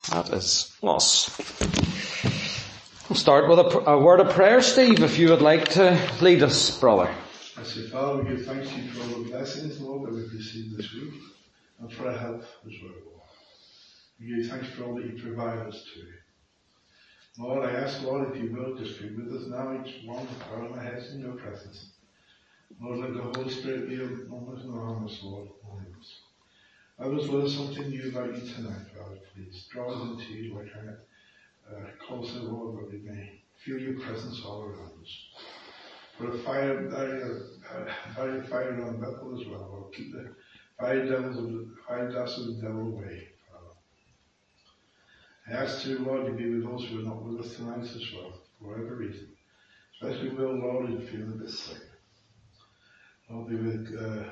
That is us. We'll start with a word of prayer. Steve, if you would like to lead us, brother. I say, Father, we give thanks to you for all the blessings, Lord, that we've received this week, and for our help as well, Lord. We give thanks for all that you provide us to. Lord, I ask, Lord, if you will, just be with us now, each one, bowing our heads in your presence. Lord, let the Holy Spirit be among us and around us, Lord, among us. Let us learn something new about you tonight, Father, please. Draw us into you like closer, Lord, that we may feel your presence all around us. Put a fire on Bethel as well, Lord. Keep the fire darts of the devil away, Father. I ask you, Lord, to be with those who are not with us tonight as well, for whatever reason. Especially Will, Lord, who's feeling a bit sick. Lord, be with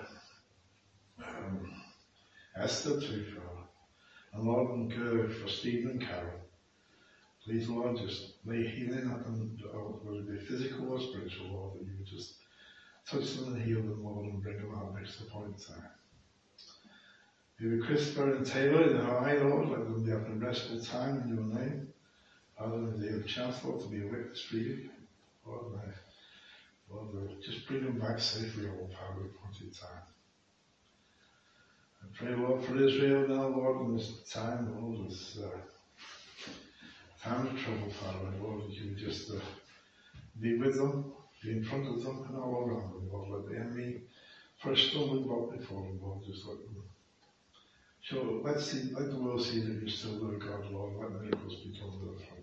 Esther too, Father. And Lord, and for Stephen and Carol. Please, Lord, just lay healing at them, whether it be physical or spiritual, Lord, that you would just touch them and heal them, Lord, and bring them out next to the point in time. Be with Christopher and Taylor in Hawaii, Lord, let them be having a restful time in your name. Father, if they have a chance, Lord, to be a witness for you, Lord, just bring them back safely, Lord, Father, at the point in time. I pray, Lord, for Israel now, Lord, in this time, Lord, this time of trouble, Father, Lord, that you would just be with them, be in front of them, and all around them, Lord. Let the enemy first stumbling block before them, Lord, just let them let the world see that you're still their God, Lord. Let miracles be done with them.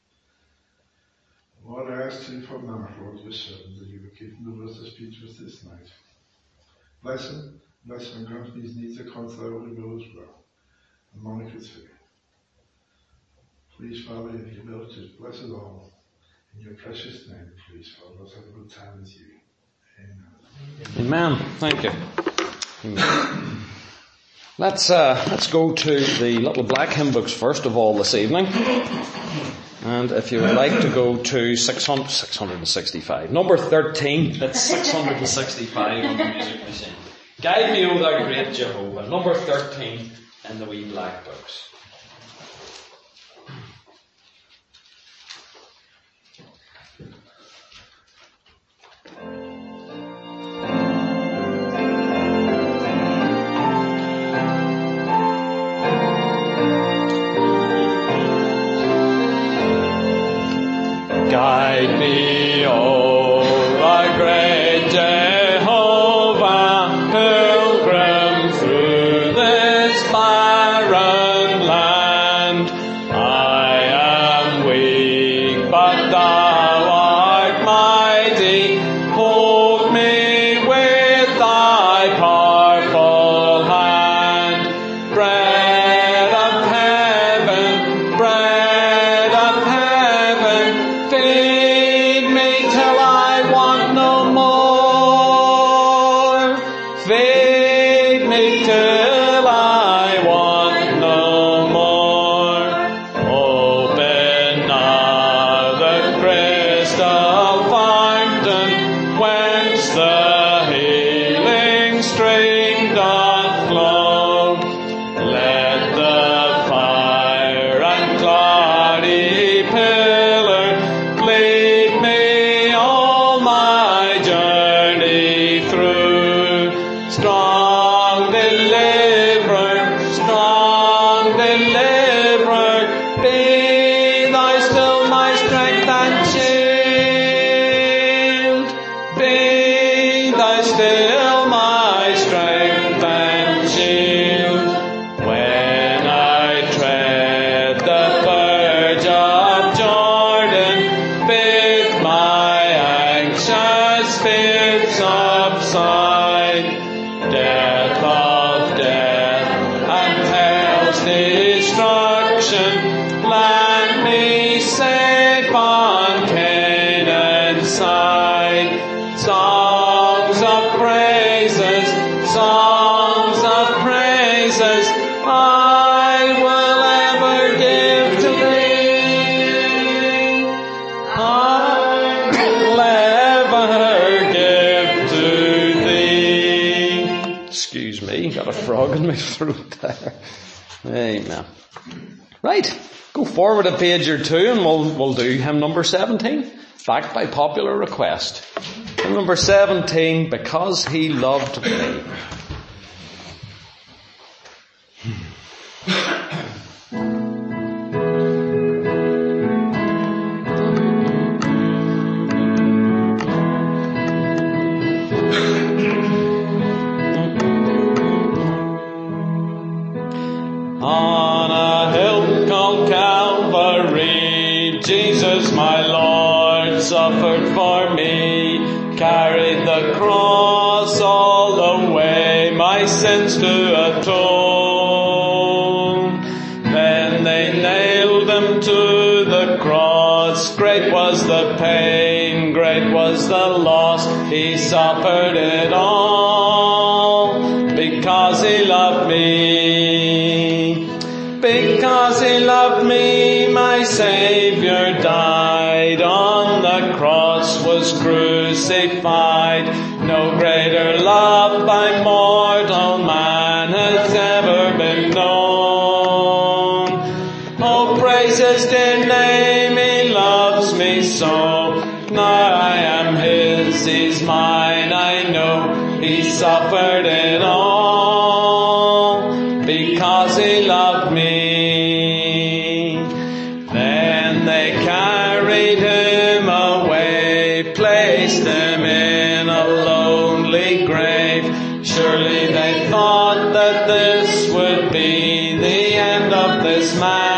Lord, I ask you for Mark, Lord, your servant, that you would give him the words to speak to us this night. Bless him, and grant his needs are contrary to will as well. And Monica too. Please, Father, if you will, just bless us all. In your precious name, please, Father. Let's have a good time with you. Amen. Amen. Thank you. Amen. Let's go to the little black hymn books first of all this evening. And if you would like to go to 665. Number 13, it's 665 on the music machine. Guide me, O thou great Jehovah. Number 13 in the wee black books. Guide me, O thy great Jehovah, pilgrim through this barren land. I am weak, but thou art mighty. Hold me with thy powerful hand. Bread of heaven, feed me till I want no more. Feed me till I want no more. Open now the crystal fountain, whence the healing stream doth flow. Let the fire and cloudy pillar lead me all my journey through. Strong deliverer, be thou still my strength and shield. Be thou still my strength and shield. When I tread the verge of Jordan, bid my anxious fears subside. Death of death and hell's destruction, land me safe on Canaan's side. Songs of praises, I will ever give to thee. I will ever give to thee. Excuse me, got a frog in my throat there. Amen. Right, go forward a page or two and we'll do hymn number 17, backed by popular request. Hymn number 17, Because He Loved Me. On a hill called Calvary, Jesus my Lord suffered for me, carried the cross all the way, my sins to atone. Then they nailed him to the cross, great was the pain, great was the loss, he suffered it all, because he loved me. Because he loved me, my Savior died, on the cross was crucified. No greater love by mortal man has ever been known. Oh, praise his dear name, he loves me so. Now I am his, he's mine, I know. He suffered it all, because he loved me. Then they carried him away, placed him in a lonely grave. Surely they thought that this would be the end of this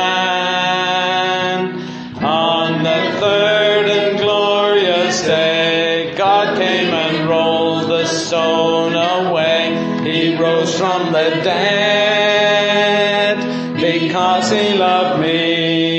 man. On the third and glorious day, God came and rolled the stone away. He rose from the dead, because he loved me.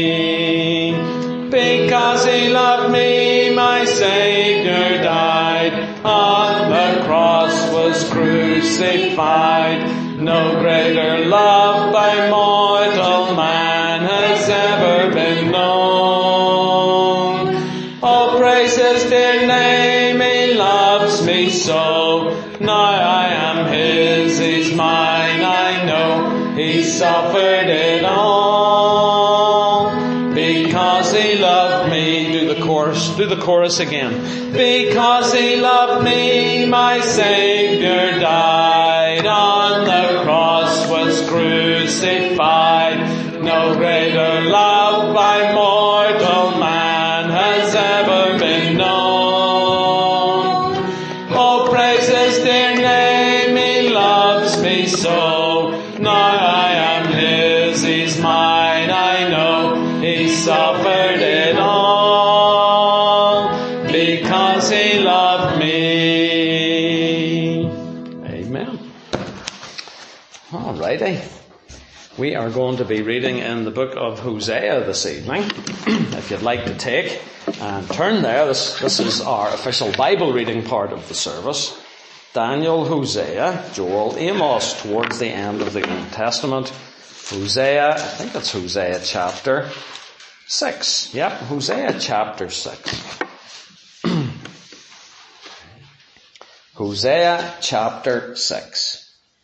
Because he loved me, my Savior died, on the cross was crucified. No greater love by mortal man has ever been known. Oh, praise his dear name, he loves me so. Now I am his, he's mine, I know. He suffered it all, because he loved me. Do the chorus again. Because he loved me, my Savior died, on the cross was crucified. No greater love by mortal man has ever been known. Oh, praise his dear name, he loves me so. Now I am his, he's mine, I know. He suffered it all, because he loved me. Amen. Alrighty. We are going to be reading in the book of Hosea this evening. If you'd like to take and turn there, this is our official Bible reading part of the service. Daniel, Hosea, Joel, Amos, towards the end of the Old Testament. Hosea, I think it's Hosea chapter 6. Yep, Hosea chapter 6. Hosea chapter 6.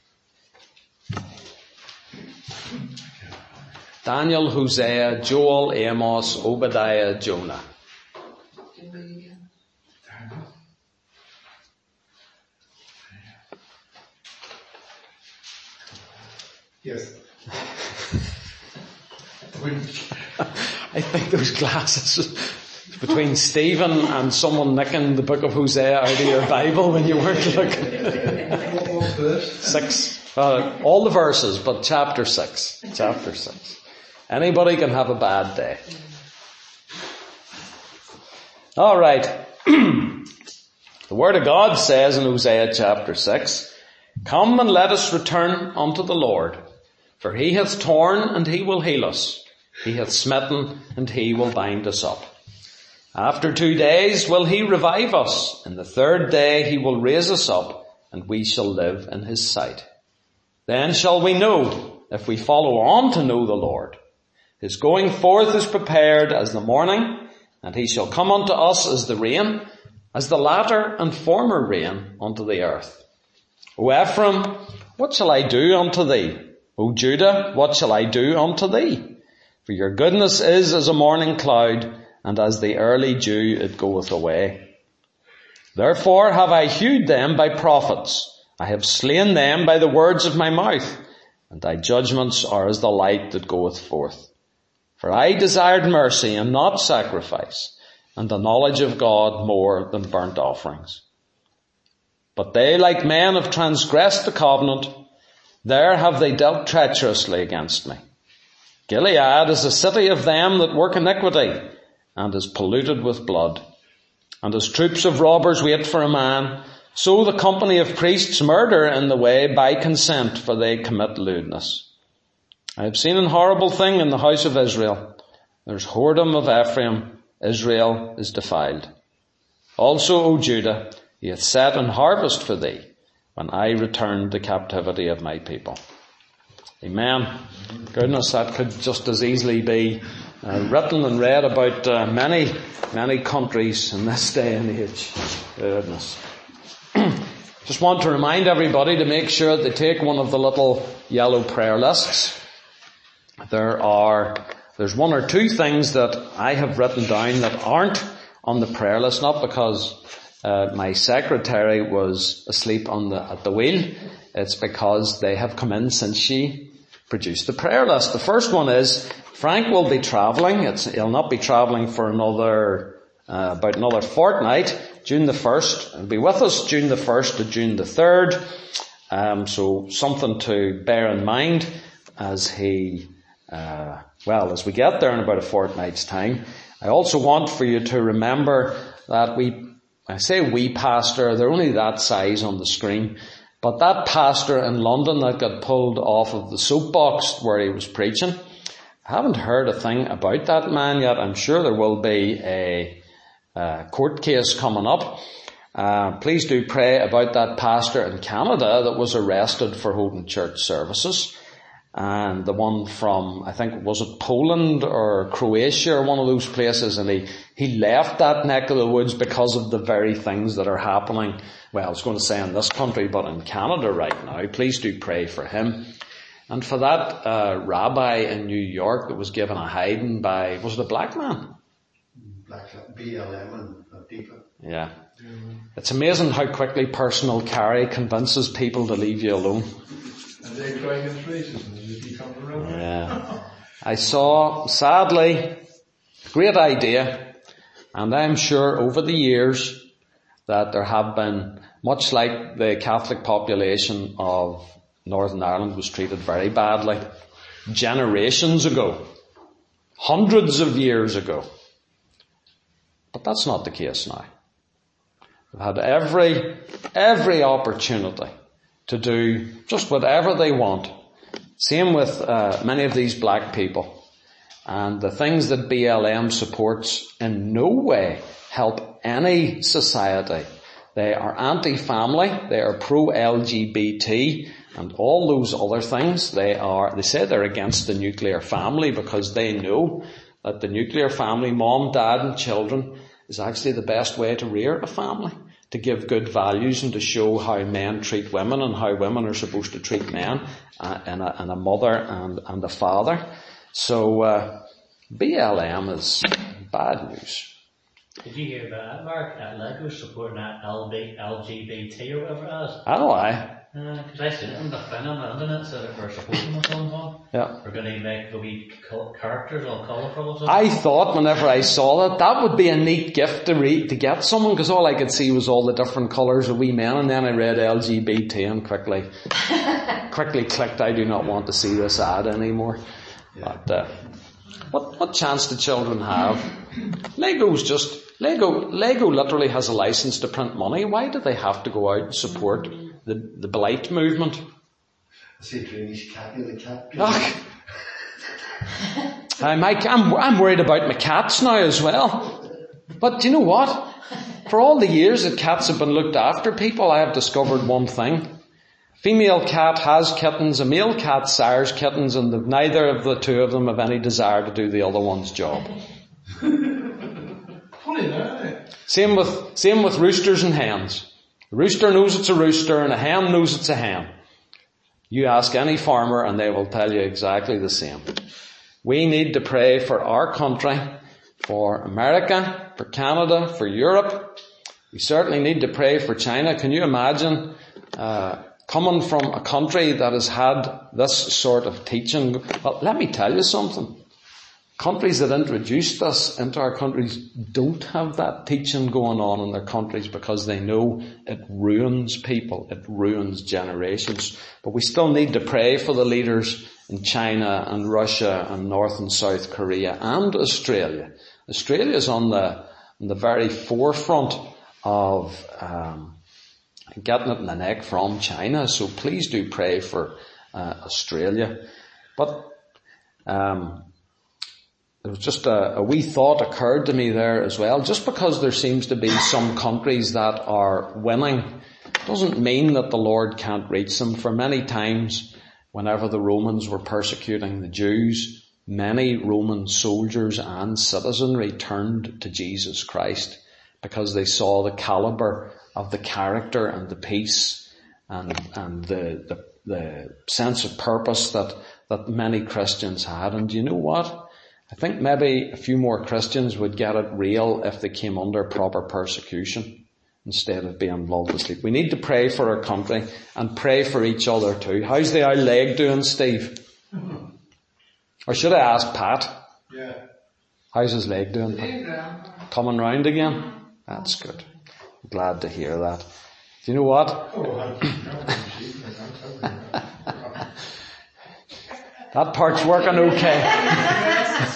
Daniel, Hosea, Joel, Amos, Obadiah, Jonah. Yes. I think those glasses between Stephen and someone nicking the book of Hosea out of your Bible when you weren't looking. What verse? 6. All the verses, but chapter 6. Chapter 6. Anybody can have a bad day. Alright. The Word of God says in Hosea chapter 6, Come and let us return unto the Lord, for he hath torn and he will heal us. He hath smitten and he will bind us up. After 2 days will he revive us. In the third day he will raise us up, and we shall live in his sight. Then shall we know, if we follow on to know the Lord. His going forth is prepared as the morning, and he shall come unto us as the rain, as the latter and former rain unto the earth. O Ephraim, what shall I do unto thee? O Judah, what shall I do unto thee? For your goodness is as a morning cloud, and as the early dew it goeth away. Therefore have I hewed them by prophets. I have slain them by the words of my mouth, and thy judgments are as the light that goeth forth. For I desired mercy and not sacrifice, and the knowledge of God more than burnt offerings. But they, like men, have transgressed the covenant. There have they dealt treacherously against me. Gilead is a city of them that work iniquity, and is polluted with blood. And as troops of robbers wait for a man, so the company of priests murder in the way by consent, for they commit lewdness. I have seen an horrible thing in the house of Israel. There's whoredom of Ephraim. Israel is defiled. Also, O Judah, he hath set an harvest for thee, when I returned the captivity of my people. Amen. Goodness, that could just as easily be written and read about many, many countries in this day and age. Goodness. Just want to remind everybody to make sure they take one of the little yellow prayer lists. There's one or two things that I have written down that aren't on the prayer list, not because my secretary was asleep at the wheel. It's because they have come in since she produced the prayer list. The first one is Frank will be travelling. He'll not be travelling for about another fortnight. June the 1st. He'll be with us June the 1st to June the 3rd. So something to bear in mind as we get there in about a fortnight's time. I also want for you to remember that I say we pastor, they're only that size on the screen, but that pastor in London that got pulled off of the soapbox where he was preaching, I haven't heard a thing about that man yet. I'm sure there will be a court case coming up. Please do pray about that pastor in Canada that was arrested for holding church services. And the one from, I think, was it Poland or Croatia or one of those places, and he left that neck of the woods because of the very things that are happening, well, I was going to say in this country, but in Canada right now. Please do pray for him. And for that rabbi in New York that was given a hiding by, was it a black man? Black BLM and Antifa. Yeah. It's amazing how quickly personal carry convinces people to leave you alone. And they cry against racism and you become a rebel. Yeah. I saw, sadly, great idea, and I'm sure over the years that there have been, much like the Catholic population of Northern Ireland was treated very badly generations ago, hundreds of years ago. But that's not the case now. They've had every opportunity to do just whatever they want. Same with many of these black people. And the things that BLM supports in no way help any society. They are anti-family, they are pro-LGBT, and all those other things. They say they're against the nuclear family because they know that the nuclear family, mom, dad and children, is actually the best way to rear a family, to give good values and to show how men treat women and how women are supposed to treat men, and a mother and a father. So BLM is bad news. Did you hear about that, Mark? Lego supporting that LGBT or whatever it is? Oh, aye. Because I seen it on the thing on the internet, so that we're supporting what's going on. Yeah. We're going to make the wee characters all colourful or something. I thought whenever I saw that would be a neat gift to get someone, because all I could see was all the different colours of wee men, and then I read LGBT and quickly clicked, I do not want to see this ad anymore. Yeah. But what chance do children have? Lego literally has a license to print money. Why do they have to go out and support the blight movement? I see Trini's cat in the cat. I'm worried about my cats now as well. But do you know what? For all the years that cats have been looked after people, I have discovered one thing. Female cat has kittens, a male cat sires kittens, and neither of the two of them have any desire to do the other one's job. Funny that. Same with roosters and hens. A rooster knows it's a rooster and a hen knows it's a hen. You ask any farmer and they will tell you exactly the same. We need to pray for our country, for America, for Canada, for Europe. We certainly need to pray for China. Can you imagine coming from a country that has had this sort of teaching? Well, let me tell you something. Countries that introduced us into our countries don't have that teaching going on in their countries because they know it ruins people, it ruins generations. But we still need to pray for the leaders in China and Russia and North and South Korea and Australia. Australia is on the very forefront of getting it in the neck from China. So please do pray for Australia. But there was just a wee thought occurred to me there as well. Just because there seems to be some countries that are winning doesn't mean that the Lord can't reach them. For many times, whenever the Romans were persecuting the Jews, many Roman soldiers and citizenry turned to Jesus Christ because they saw the caliber of the character and the peace and the sense of purpose that many Christians had. And you know what? I think maybe a few more Christians would get it real if they came under proper persecution instead of being lulled to sleep. We need to pray for our country and pray for each other too. How's the old leg doing, Steve? Or should I ask Pat? Yeah. How's his leg doing? Coming round again? That's good. I'm glad to hear that. Do you know what? That part's working okay.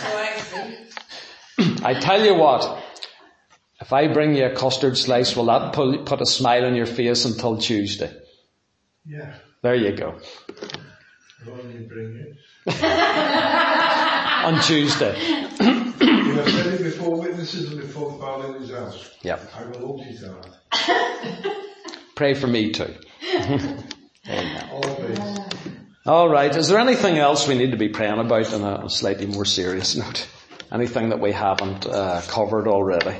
I tell you what, if I bring you a custard slice, will that put a smile on your face until Tuesday? Yeah. There you go. I'll only bring it. On Tuesday. You have said it before witnesses and before the Father in his house. Yep. I will hold his heart. Pray for me too. Amen. Always. All right. Is there anything else we need to be praying about on a slightly more serious note? Anything that we haven't covered already?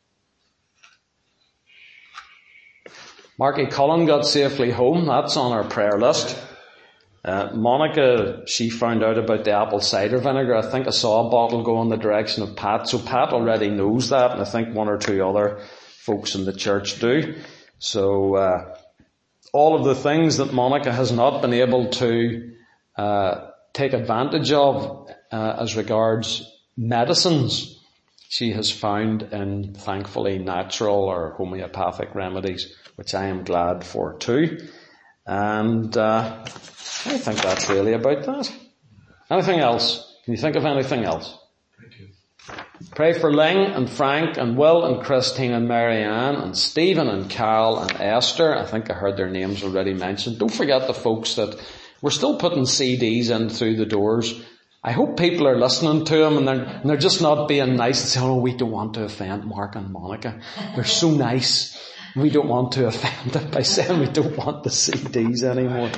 Marky Cullen got safely home. That's on our prayer list. Monica, she found out about the apple cider vinegar. I think I saw a bottle go in the direction of Pat. So Pat already knows that, and I think one or two other folks in the church do. So all of the things that Monica has not been able to take advantage of as regards medicines, she has found in, thankfully, natural or homeopathic remedies, which I am glad for too. And I think that's really about that. Anything else? Can you think of anything else? Thank you. Pray for Ling and Frank and Will and Christine and Marianne and Stephen and Carol and Esther. I think I heard their names already mentioned. Don't forget the folks that we're still putting CDs in through the doors. I hope people are listening to them and they're just not being nice and saying, oh, we don't want to offend Mark and Monica. They're so nice. We don't want to offend them by saying we don't want the CDs anymore.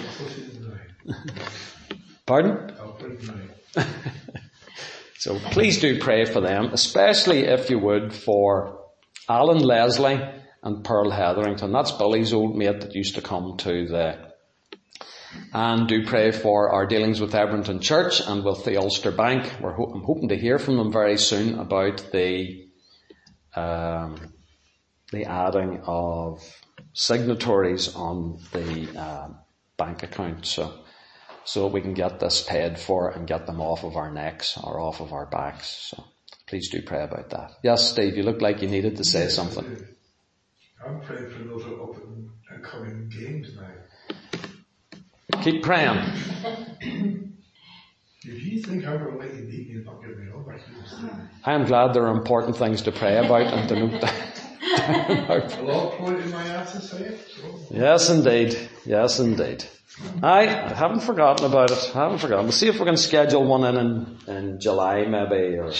Pardon? I'll put it in. So please do pray for them, especially if you would for Alan Leslie and Pearl Hetherington. That's Billy's old mate that used to come to and do pray for our dealings with Edmonton Church and with the Ulster Bank. I'm hoping to hear from them very soon about the adding of signatories on the bank account, so we can get this paid for and get them off of our necks or off of our backs. So please do pray about that. Yes, Steve, you look like you needed to say something. I'm praying for another up and coming games now. Keep praying. If you think I'm going to let you beat me, not give me up, I am glad there are important things to pray about and to note down. A lot of point in my answer, say it. So. Yes, indeed. Yes, indeed. I haven't forgotten about it. We'll see if we can schedule one in July, maybe. Or...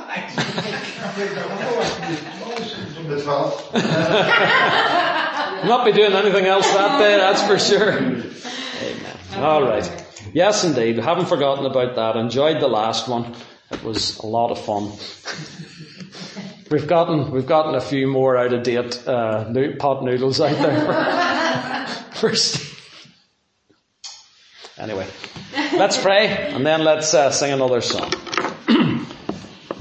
I'll not be doing anything else that day, that's for sure. Amen. All right. Yes, indeed. Haven't forgotten about that. Enjoyed the last one. It was a lot of fun. We've gotten a few more out of date pot noodles out there for Steve. Anyway, let's pray and then let's sing another song.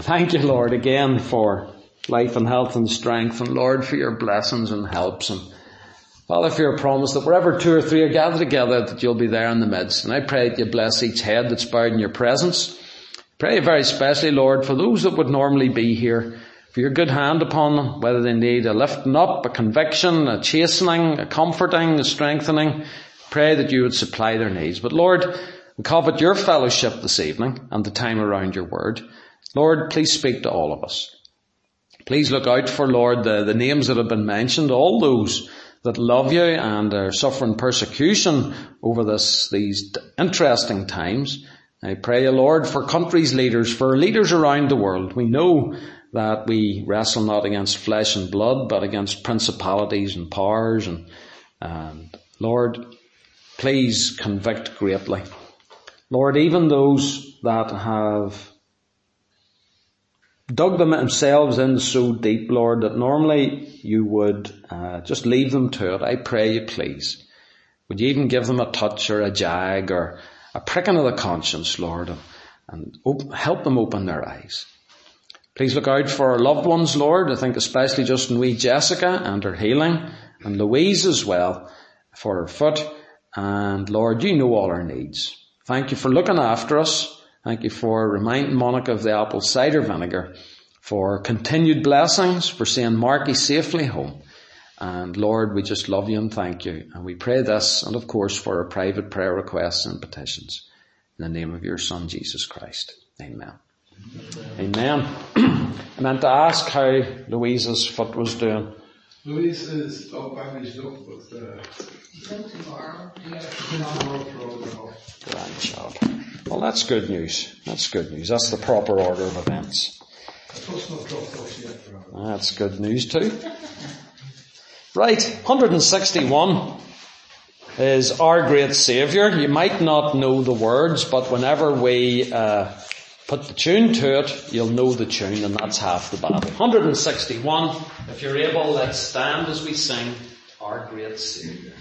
thank you, Lord, again for life and health and strength, and Lord, for your blessings and helps, and Father, for your promise that wherever 2 or 3 are gathered together, that you'll be there in the midst. And I pray that you bless each head that's bowed in your presence. Pray very especially, Lord, for those that would normally be here, for your good hand upon them, whether they need a lifting up, a conviction, a chastening, a comforting, a strengthening. Pray that you would supply their needs. But Lord, we covet your fellowship this evening and the time around your word. Lord, please speak to all of us. Please look out for, Lord, the names that have been mentioned, all those that love you and are suffering persecution over these interesting times. I pray, Lord, for countries' leaders, for leaders around the world. We know that we wrestle not against flesh and blood, but against principalities and powers. And Lord, please convict greatly. Lord, even those that have dug themselves in so deep, Lord, that normally you would just leave them to it. I pray you, please, would you even give them a touch or a jag or a pricking of the conscience, Lord, and help them open their eyes. Please look out for our loved ones, Lord. I think especially just in wee Jessica and her healing, and Louise as well for her foot. And Lord, you know all our needs. Thank you for looking after us. Thank you for reminding Monica of the apple cider vinegar, for continued blessings, for seeing Marky safely home. And Lord, we just love you and thank you. And we pray this, and of course for our private prayer requests and petitions. In the name of your Son, Jesus Christ. Amen. Amen. I meant to ask how Louise's foot was doing. Louise is all bandaged up, but tomorrow. Grand job. Well, that's good news. That's good news. That's the proper order of events. That's good news too. Right, 161 is Our Great Saviour. You might not know the words, but whenever we put the tune to it, you'll know the tune, and that's half the battle. 161, if you're able, let's stand as we sing Our Great Saviour.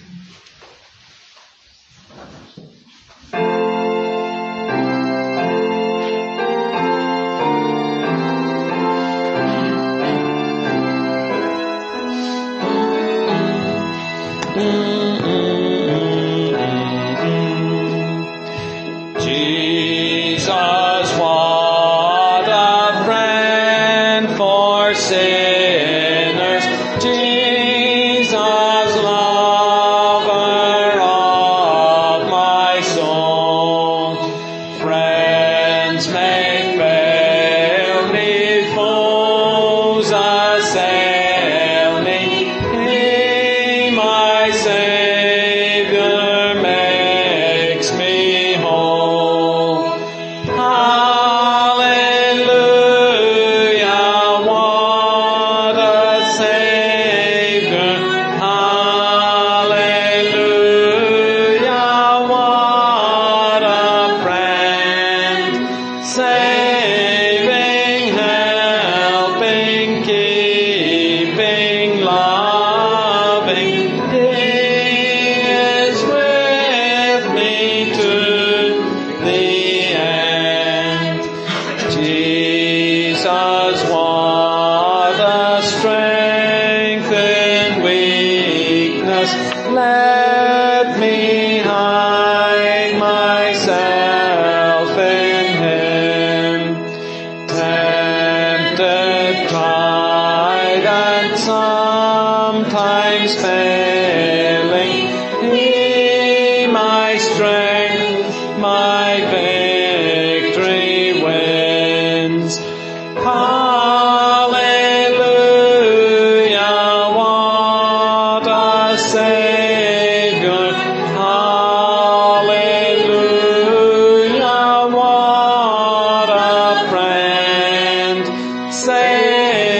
Saving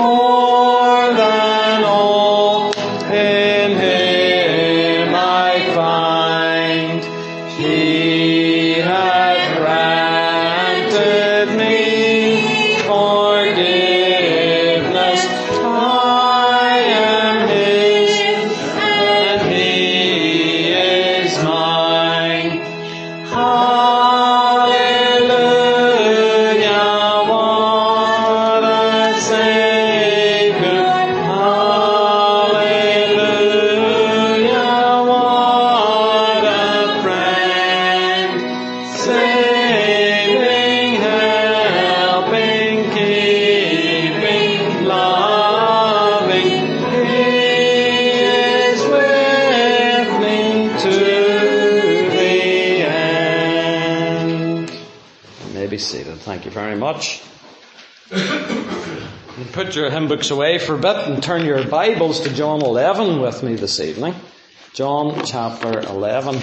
more than all. In Him I find He hath granted me forgiveness. I am His and He is mine. Hallelujah, what a Savior. Hallelujah, what a friend. Saving, helping, keeping, loving. He is with me to the end. You may be seated. Thank you very much. You put your hymn books away for a bit and turn your Bibles to John 11 with me this evening. John chapter 11.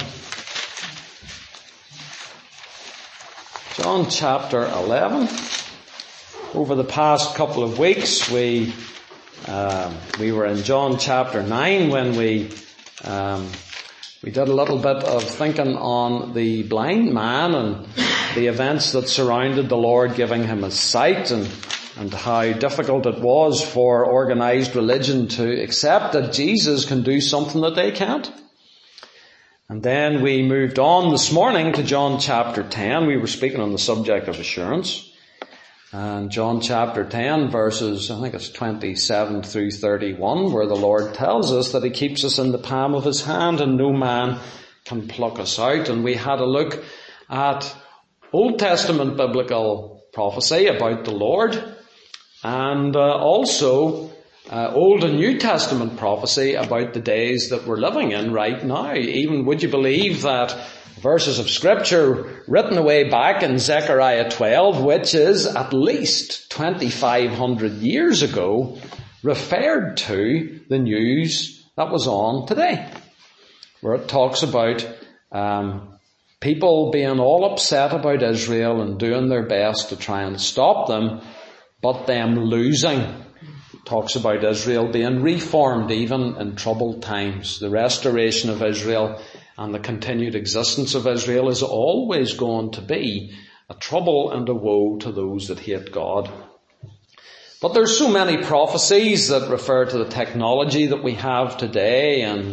John chapter 11. Over the past couple of weeks we were in John chapter 9 when we did a little bit of thinking on the blind man and the events that surrounded the Lord giving him his sight, and how difficult it was for organised religion to accept that Jesus can do something that they can't. And then we moved on this morning to John chapter 10. We were speaking on the subject of assurance. And John chapter 10 verses, I think it's 27 through 31, where the Lord tells us that He keeps us in the palm of His hand and no man can pluck us out. And we had a look at Old Testament biblical prophecy about the Lord, and also Old and New Testament prophecy about the days that we're living in right now. Even, would you believe that verses of Scripture written away back in Zechariah 12, which is at least 2,500 years ago, referred to the news that was on today, where it talks about people being all upset about Israel and doing their best to try and stop them, but them losing. It talks about Israel being reformed even in troubled times. The restoration of Israel and the continued existence of Israel is always going to be a trouble and a woe to those that hate God. But there's so many prophecies that refer to the technology that we have today and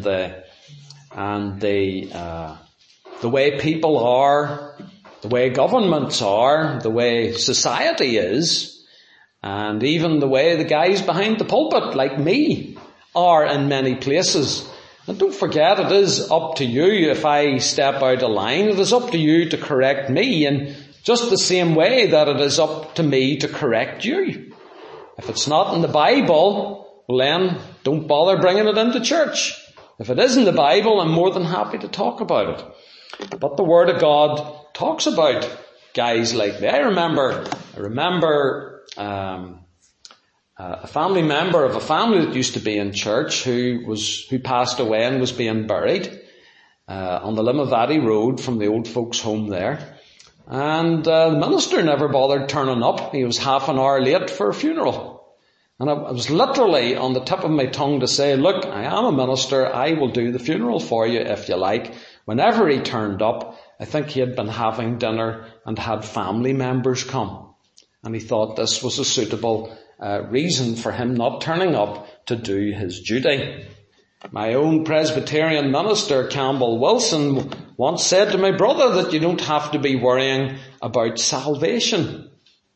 the way people are, the way governments are, the way society is, and even the way the guys behind the pulpit, like me, are in many places. And don't forget, it is up to you if I step out of line. It is up to you to correct me in just the same way that it is up to me to correct you. If it's not in the Bible, well then don't bother bringing it into church. If it is in the Bible, I'm more than happy to talk about it. But the Word of God talks about guys like that. I remember a family member of a family that used to be in church who passed away and was being buried on the Limavady Road from the old folks' home there. And the minister never bothered turning up. He was half an hour late for a funeral. And I was literally on the tip of my tongue to say, look, I am a minister. I will do the funeral for you if you like. Whenever he turned up, I think he had been having dinner and had family members come. And he thought this was a suitable reason for him not turning up to do his duty. My own Presbyterian minister, Campbell Wilson, once said to my brother that you don't have to be worrying about salvation.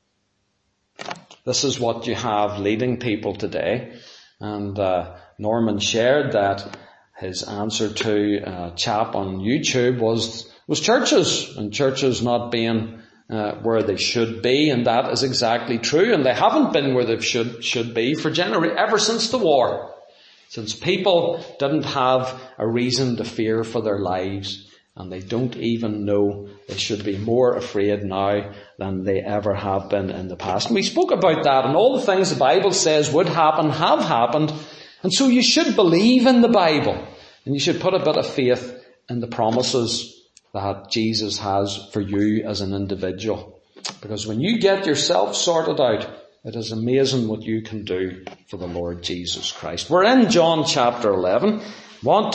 This is what you have leading people today. And Norman shared that his answer to a chap on YouTube was churches, and churches not being where they should be, and that is exactly true. And they haven't been where they should be for ever since the war. Since people didn't have a reason to fear for their lives, and they don't even know they should be more afraid now than they ever have been in the past. And we spoke about that, and all the things the Bible says would happen have happened. And so you should believe in the Bible, and you should put a bit of faith in the promises that Jesus has for you as an individual. Because when you get yourself sorted out, It is amazing what you can do for the Lord Jesus Christ. We're in John chapter 11. Want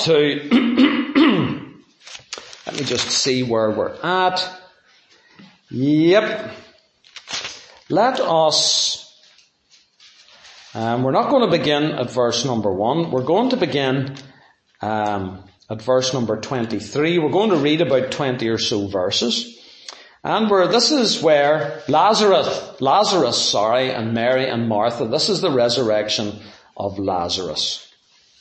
to let me just see where we're at. Yep. Let us, we're not going to begin at verse number 1. We're going to begin at verse number 23. We're going to read about 20 or so verses. And this is where Lazarus, and Mary and Martha, this is the resurrection of Lazarus.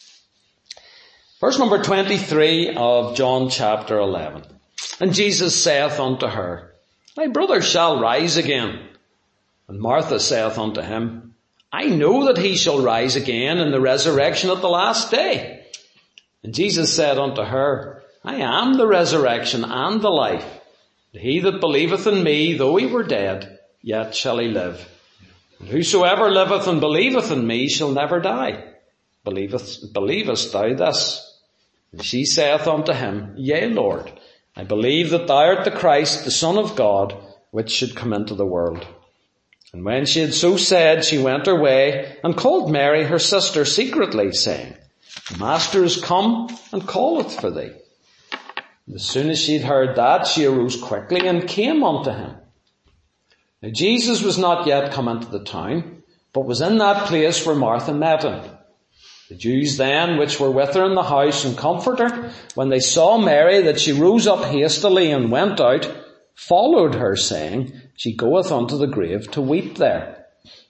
Verse number 23 of John chapter 11. And Jesus saith unto her, Thy brother shall rise again. And Martha saith unto him, I know that he shall rise again in the resurrection at the last day. And Jesus said unto her, I am the resurrection and the life. He that believeth in me, though he were dead, yet shall he live. And whosoever liveth and believeth in me shall never die. Believest thou this? And she saith unto him, Yea, Lord, I believe that thou art the Christ, the Son of God, which should come into the world. And when she had so said, she went her way, and called Mary her sister secretly, saying, The Master is come, and calleth for thee. As soon as she had heard that, she arose quickly and came unto him. Now Jesus was not yet come into the town, but was in that place where Martha met him. The Jews then, which were with her in the house and comforted her, when they saw Mary, that she rose up hastily and went out, followed her, saying, She goeth unto the grave to weep there.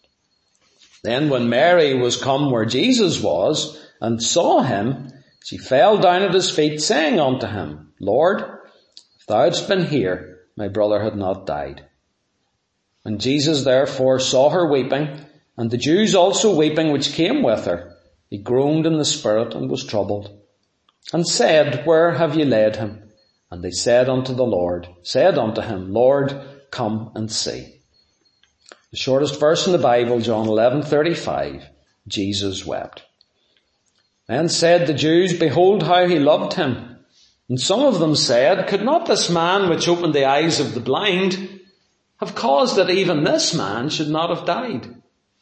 Then when Mary was come where Jesus was, and saw him, she fell down at his feet, saying unto him, Lord, if thou hadst been here, my brother had not died. When Jesus therefore saw her weeping, and the Jews also weeping which came with her, he groaned in the spirit and was troubled, and said, Where have ye laid him? And they said unto him, Lord, come and see. The shortest verse in the Bible, John 11:35, Jesus wept. Then said the Jews, Behold how he loved him. And some of them said, Could not this man which opened the eyes of the blind have caused that even this man should not have died?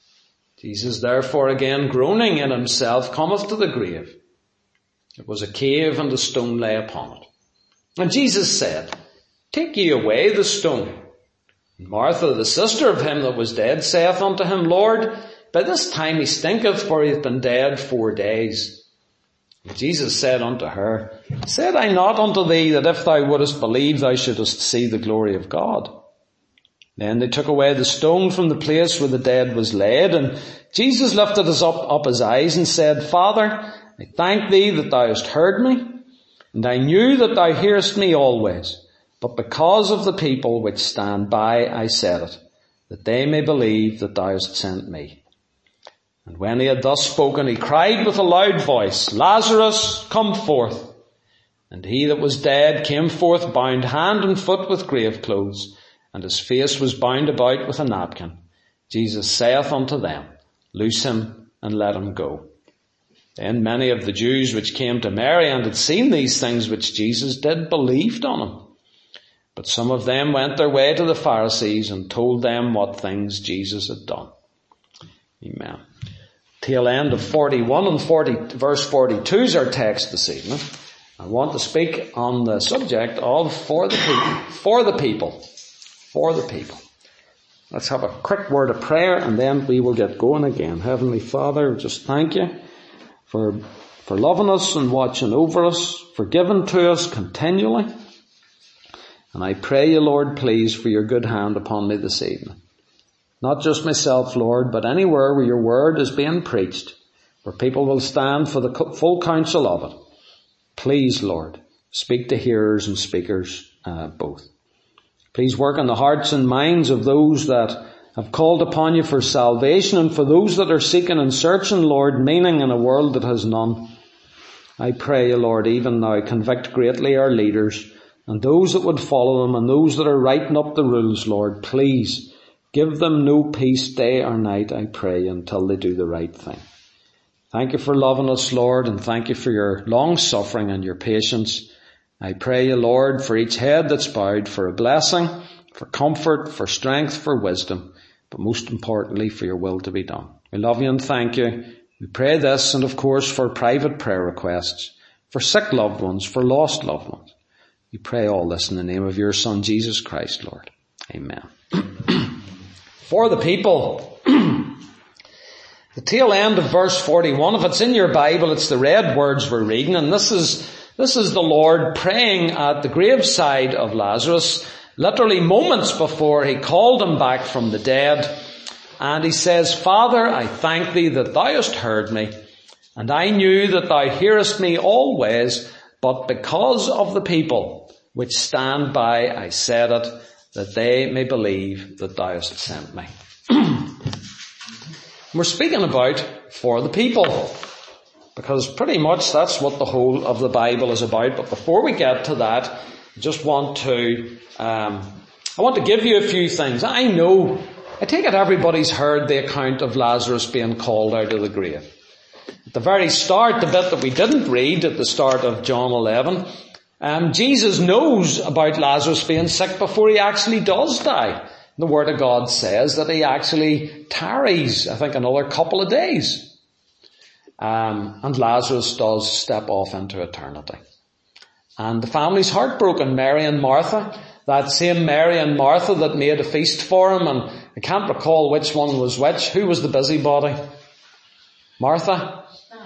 Jesus therefore again groaning in himself cometh to the grave. It was a cave, and a stone lay upon it. And Jesus said, Take ye away the stone. And Martha, the sister of him that was dead, saith unto him, Lord, by this time he stinketh, for he hath been dead 4 days. And Jesus said unto her, Said I not unto thee that if thou wouldest believe, thou shouldest see the glory of God? Then they took away the stone from the place where the dead was laid, and Jesus lifted up his eyes and said, Father, I thank thee that thou hast heard me, and I knew that thou hearest me always. But because of the people which stand by, I said it, that they may believe that thou hast sent me. And when he had thus spoken, he cried with a loud voice, Lazarus, come forth. And he that was dead came forth, bound hand and foot with grave clothes, and his face was bound about with a napkin. Jesus saith unto them, Loose him and let him go. Then many of the Jews which came to Mary and had seen these things which Jesus did believed on him. But some of them went their way to the Pharisees and told them what things Jesus had done. Amen. Tail end of 41 and verse 42 is our text this evening. I want to speak on the subject of for the people. Let's have a quick word of prayer and then we will get going again. Heavenly Father, just thank you for loving us and watching over us, for giving to us continually. And I pray you, Lord, please, for your good hand upon me this evening. Not just myself, Lord, but anywhere where your word is being preached, where people will stand for the full counsel of it. Please, Lord, speak to hearers and speakers both. Please work on the hearts and minds of those that have called upon you for salvation and for those that are seeking and searching, Lord, meaning in a world that has none. I pray you, Lord, even now, convict greatly our leaders and those that would follow them and those that are writing up the rules, Lord. Please give them no peace day or night, I pray, until they do the right thing. Thank you for loving us, Lord, and thank you for your long suffering and your patience. I pray you, Lord, for each head that's bowed, for a blessing, for comfort, for strength, for wisdom. but most importantly for your will to be done. We love you and thank you. We pray this, and of course for private prayer requests, for sick loved ones, for lost loved ones. We pray all this in the name of your Son, Jesus Christ, Lord. Amen. For the people, the tail end of verse 41, if it's in your Bible, it's the red words we're reading, and this is the Lord praying at the graveside of Lazarus, literally moments before he called him back from the dead. And he says, Father, I thank thee that thou hast heard me, and I knew that thou hearest me always, but because of the people which stand by, I said it, that they may believe that thou hast sent me. We're speaking about for the people, because pretty much that's what the whole of the Bible is about. But before we get to that, I just want to give you a few things. I take it everybody's heard the account of Lazarus being called out of the grave. At the very start, the bit that we didn't read at the start of John 11, Jesus knows about Lazarus being sick before he actually does die. The Word of God says that he actually tarries, I think, another couple of days. And Lazarus does step off into eternity. And the family's heartbroken. Mary and Martha, that same Mary and Martha that made a feast for him, and I can't recall which one was which. Who was the busybody? Martha?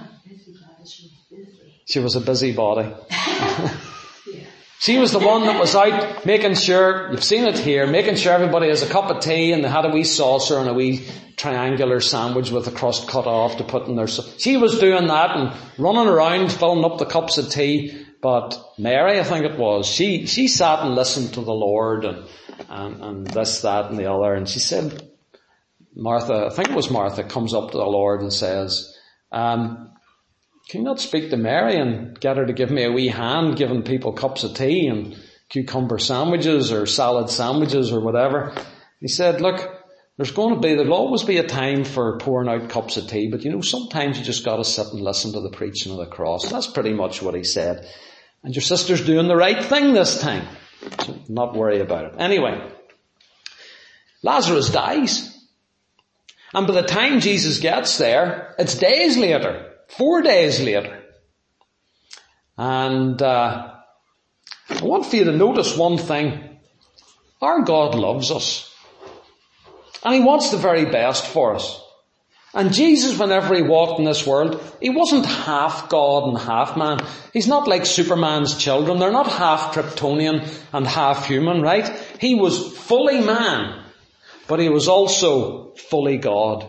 She was a busybody. She was the one that was out making sure, you've seen it here, making sure everybody has a cup of tea, and they had a wee saucer and a wee triangular sandwich with the crust cut off to put in there. So she was doing that and running around filling up the cups of tea. But Mary, I think it was, she sat and listened to the Lord and this, that and the other. And she said, Martha, I think it was Martha, comes up to the Lord and says, can you not speak to Mary and get her to give me a wee hand giving people cups of tea and cucumber sandwiches or salad sandwiches or whatever? He said, look, there'll always be a time for pouring out cups of tea, but sometimes you just got to sit and listen to the preaching of the cross. That's pretty much what he said. And your sister's doing the right thing this time. So not worry about it. Anyway, Lazarus dies. And by the time Jesus gets there, it's days later. 4 days later. And I want for you to notice one thing. Our God loves us. And he wants the very best for us. And Jesus, whenever he walked in this world, he wasn't half God and half man. He's not like Superman's children. They're not half Kryptonian and half human, right? He was fully man, but he was also fully God.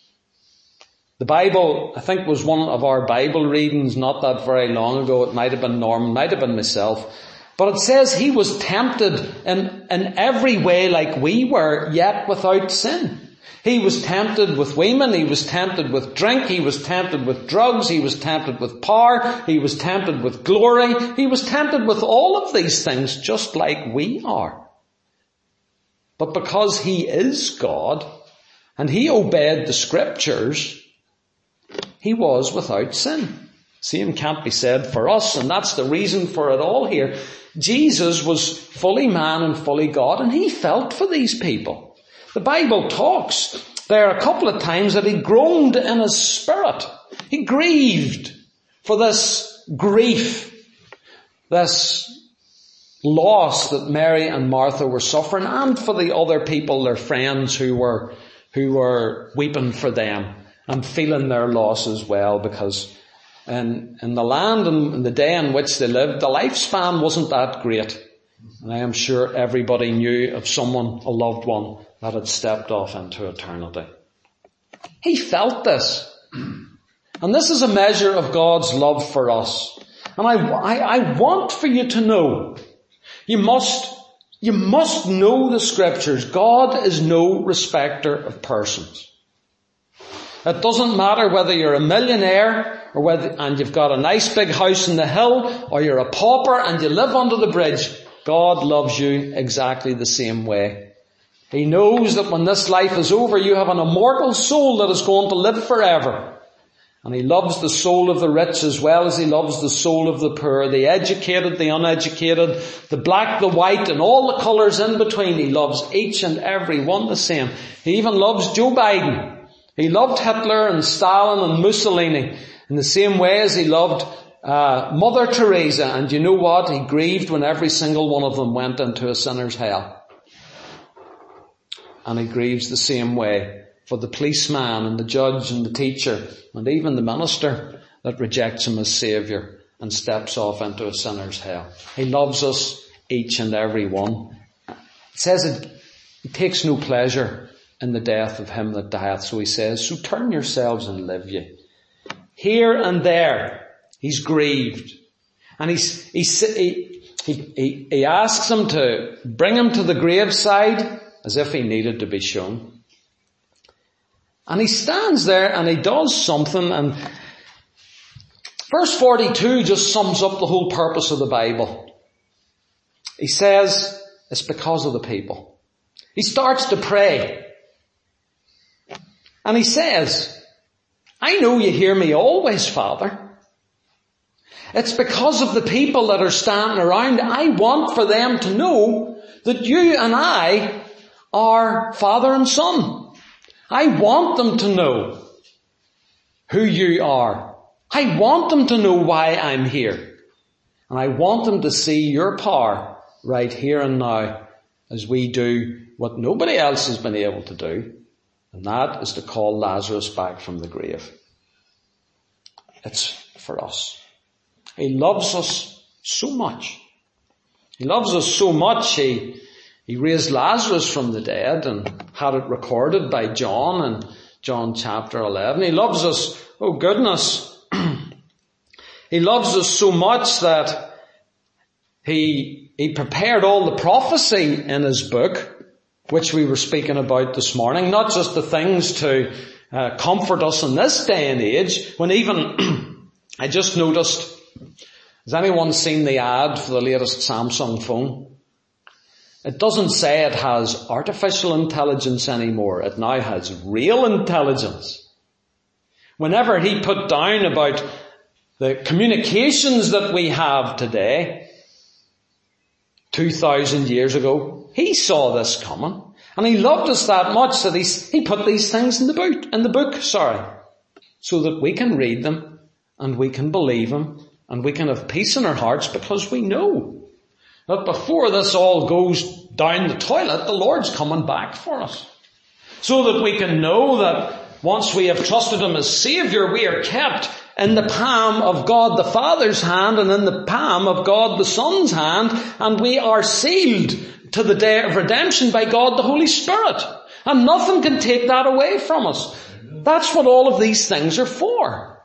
The Bible, I think, was one of our Bible readings not that very long ago. It might have been Norman, might have been myself. But it says he was tempted in every way like we were, yet without sin. He was tempted with women, he was tempted with drink, he was tempted with drugs, he was tempted with power, he was tempted with glory, he was tempted with all of these things just like we are. But because he is God, and he obeyed the scriptures, he was without sin. Same can't be said for us, and that's the reason for it all here. Jesus was fully man and fully God, and he felt for these people. The Bible talks there a couple of times that he groaned in his spirit. He grieved for this grief, this loss that Mary and Martha were suffering, and for the other people, their friends who were weeping for them and feeling their loss as well, because in the land and in the day in which they lived, the lifespan wasn't that great. And I am sure everybody knew of someone, a loved one, that had stepped off into eternity. He felt this. And this is a measure of God's love for us. And I want for you to know, you must know the scriptures. God is no respecter of persons. It doesn't matter whether you're a millionaire and you've got a nice big house in the hill, or you're a pauper and you live under the bridge. God loves you exactly the same way. He knows that when this life is over, you have an immortal soul that is going to live forever. And he loves the soul of the rich as well as he loves the soul of the poor, the educated, the uneducated, the black, the white, and all the colours in between. He loves each and every one the same. He even loves Joe Biden. He loved Hitler and Stalin and Mussolini in the same way as he loved Mother Teresa. And you know what? He grieved when every single one of them went into a sinner's hell. And he grieves the same way for the policeman and the judge and the teacher and even the minister that rejects him as Saviour and steps off into a sinner's hell. He loves us, each and every one. It says he takes no pleasure in the death of him that dieth. So he says, so turn yourselves and live ye. Here and there, he's grieved. And he asks him to bring him to the graveside as if he needed to be shown. And he stands there and he does something, and verse 42 just sums up the whole purpose of the Bible. He says, it's because of the people. He starts to pray. And he says, I know you hear me always, Father. It's because of the people that are standing around. I want for them to know that you and I are father and son. I want them to know who you are. I want them to know why I'm here. And I want them to see your power right here and now as we do what nobody else has been able to do. And that is to call Lazarus back from the grave. It's for us. He loves us so much. He loves us so much, He raised Lazarus from the dead and had it recorded by John in John chapter 11. He loves us, oh goodness, he loves us so much that he prepared all the prophecy in his book, which we were speaking about this morning, not just the things to comfort us in this day and age, when even, I just noticed, has anyone seen the ad for the latest Samsung phone? It doesn't say it has artificial intelligence anymore. It now has real intelligence. Whenever he put down about the communications that we have today, 2,000 years ago, he saw this coming. And he loved us that much that he put these things in the book, so that we can read them and we can believe them and we can have peace in our hearts because we know that before this all goes down the toilet, the Lord's coming back for us. So that we can know that once we have trusted Him as Saviour, we are kept in the palm of God the Father's hand and in the palm of God the Son's hand, and we are sealed to the day of redemption by God the Holy Spirit. And nothing can take that away from us. That's what all of these things are for.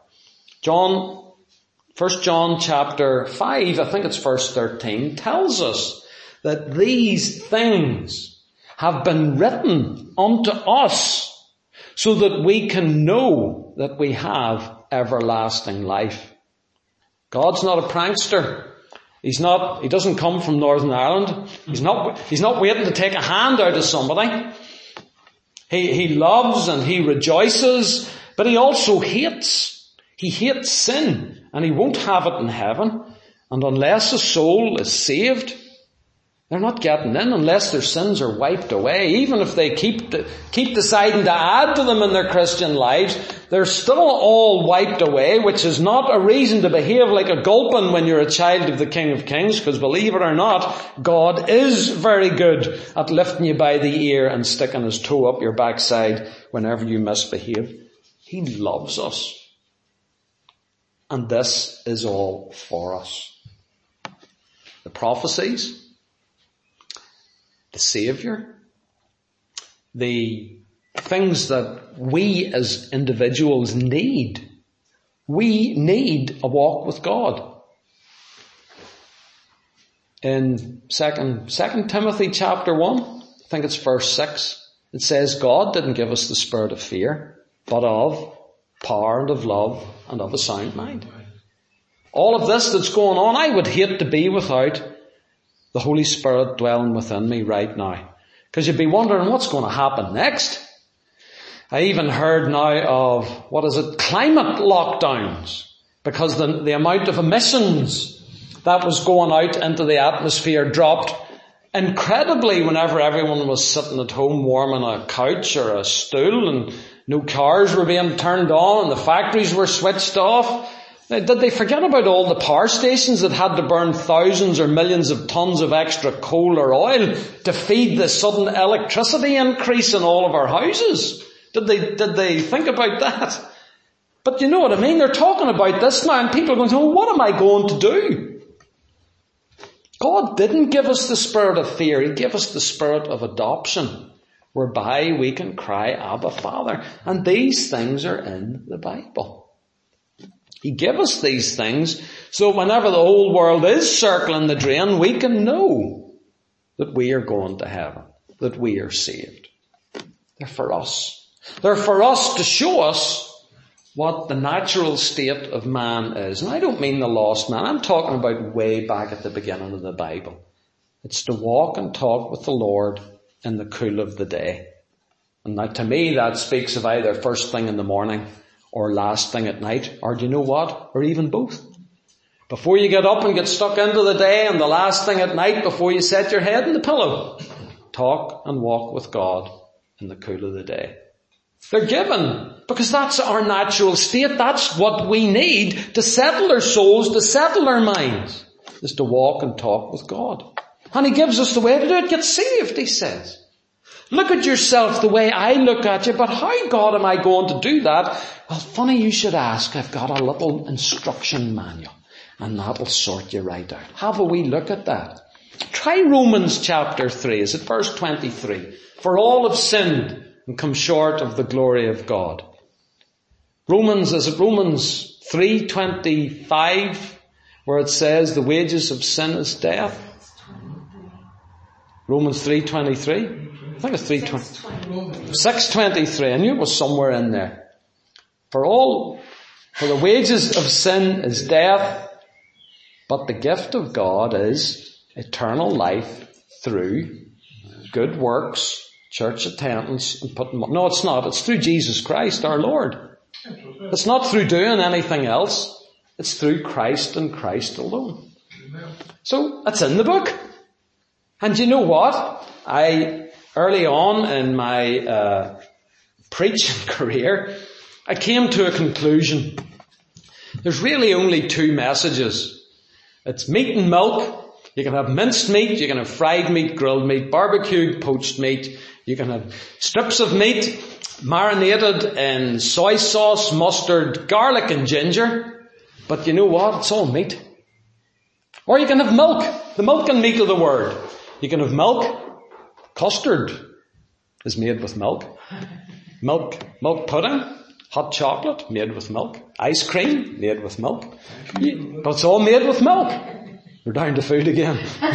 1 John chapter 5, I think it's verse 13, tells us that these things have been written unto us so that we can know that we have everlasting life. God's not a prankster. He doesn't come from Northern Ireland. He's not waiting to take a hand out of somebody. He loves and he rejoices, but he also hates. He hates sin. And he won't have it in heaven. And unless a soul is saved, they're not getting in unless their sins are wiped away. Even if they keep deciding to add to them in their Christian lives, they're still all wiped away, which is not a reason to behave like a gulpin when you're a child of the King of Kings, because believe it or not, God is very good at lifting you by the ear and sticking his toe up your backside whenever you misbehave. He loves us. And this is all for us. The prophecies, the Saviour, the things that we as individuals need. We need a walk with God. In 2 Timothy chapter 1, I think it's verse 6, it says, God didn't give us the spirit of fear, but of power and of love and of a sound mind. All of this that's going on, I would hate to be without the Holy Spirit dwelling within me right now. Because you'd be wondering what's going to happen next. I even heard now of, climate lockdowns, because the amount of emissions that was going out into the atmosphere dropped incredibly whenever everyone was sitting at home warming a couch or a stool, and no cars were being turned on and the factories were switched off. Did they forget about all the power stations that had to burn thousands or millions of tons of extra coal or oil to feed the sudden electricity increase in all of our houses? Did they think about that? But you know what I mean? They're talking about this now, and people are going, oh, what am I going to do? God didn't give us the spirit of fear. He gave us the spirit of adoption, whereby we can cry, Abba, Father. And these things are in the Bible. He gave us these things so whenever the whole world is circling the drain, we can know that we are going to heaven, that we are saved. They're for us. They're for us to show us what the natural state of man is. And I don't mean the lost man. I'm talking about way back at the beginning of the Bible. It's to walk and talk with the Lord in the cool of the day. And now to me that speaks of either first thing in the morning or last thing at night, or do you know what? Or even both. Before you get up and get stuck into the day, and the last thing at night before you set your head in the pillow. Talk and walk with God in the cool of the day. They're given because that's our natural state. That's what we need to settle our souls, to settle our minds, is to walk and talk with God. And He gives us the way to do it. Get saved, He says. Look at yourself the way I look at you, but how, God, am I going to do that? Well, funny you should ask. I've got a little instruction manual, and that'll sort you right out. Have a wee look at that. Try Romans chapter 3. Is it verse 23? For all have sinned and come short of the glory of God. Romans 3:25, where it says the wages of sin is death? Romans 3:23? I think it's 3:20. 6:23. I knew it was somewhere in there. For the wages of sin is death, but the gift of God is eternal life through good works, church attendance, and no, it's not. It's through Jesus Christ our Lord. It's not through doing anything else. It's through Christ and Christ alone. So it's in the book. And you know what? Early on in my preaching career, I came to a conclusion. There's really only two messages. It's meat and milk. You can have minced meat, you can have fried meat, grilled meat, barbecued, poached meat. You can have strips of meat marinated in soy sauce, mustard, garlic and ginger. But you know what? It's all meat. Or you can have milk, the milk and meat of the word. You can have milk. Custard is made with milk. Milk pudding, hot chocolate made with milk. Ice cream made with milk. But it's all made with milk. We're down to food again.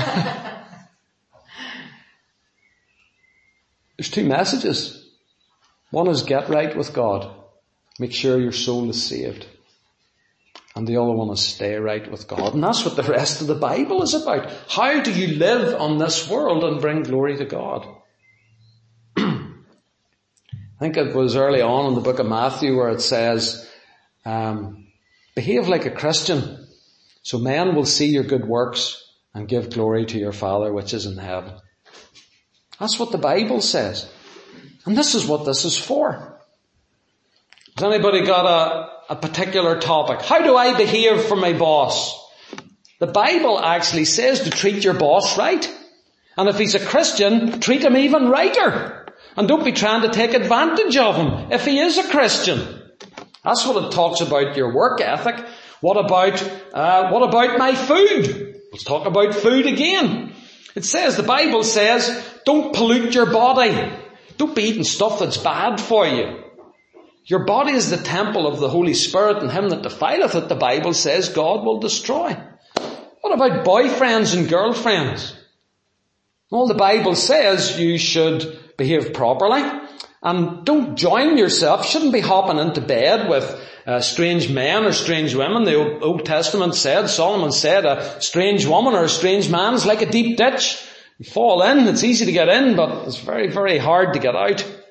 There's two messages. One is get right with God. Make sure your soul is saved. And the other one is stay right with God. And that's what the rest of the Bible is about. How do you live on this world and bring glory to God? I think it was early on in the book of Matthew where it says, behave like a Christian, so men will see your good works and give glory to your Father which is in heaven. That's what the Bible says. And this is what this is for. Has anybody got a particular topic? How do I behave for my boss? The Bible actually says to treat your boss right. And if he's a Christian, treat him even righter. And don't be trying to take advantage of him if he is a Christian. That's what it talks about, your work ethic. What about my food? Let's talk about food again. It says, the Bible says, don't pollute your body. Don't be eating stuff that's bad for you. Your body is the temple of the Holy Spirit, and him that defileth it, the Bible says, God will destroy. What about boyfriends and girlfriends? Well, the Bible says you should behave properly, and don't join yourself. Shouldn't be hopping into bed with strange men or strange women. The Old Testament said, Solomon said, a strange woman or a strange man is like a deep ditch. You fall in, it's easy to get in, but it's very, very hard to get out.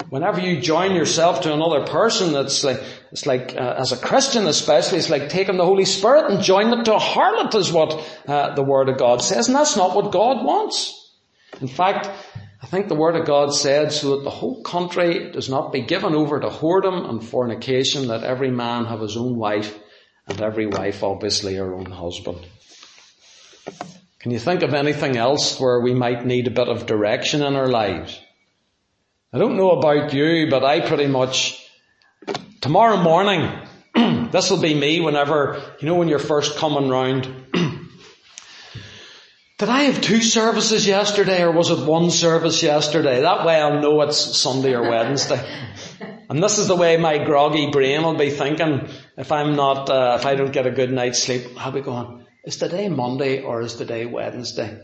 Whenever you join yourself to another person, it's like as a Christian especially, it's like taking the Holy Spirit and joining it to a harlot is what the Word of God says. And that's not what God wants. In fact, I think the Word of God said, so that the whole country does not be given over to whoredom and fornication, that every man have his own wife, and every wife obviously her own husband. Can you think of anything else where we might need a bit of direction in our lives? I don't know about you, but I pretty much, tomorrow morning, this will be me whenever, when you're first coming round. Did I have 2 services yesterday, or was it 1 service yesterday? That way I'll know it's Sunday or Wednesday. And this is the way my groggy brain will be thinking if I don't get a good night's sleep. I'll be going, is today Monday or is today Wednesday?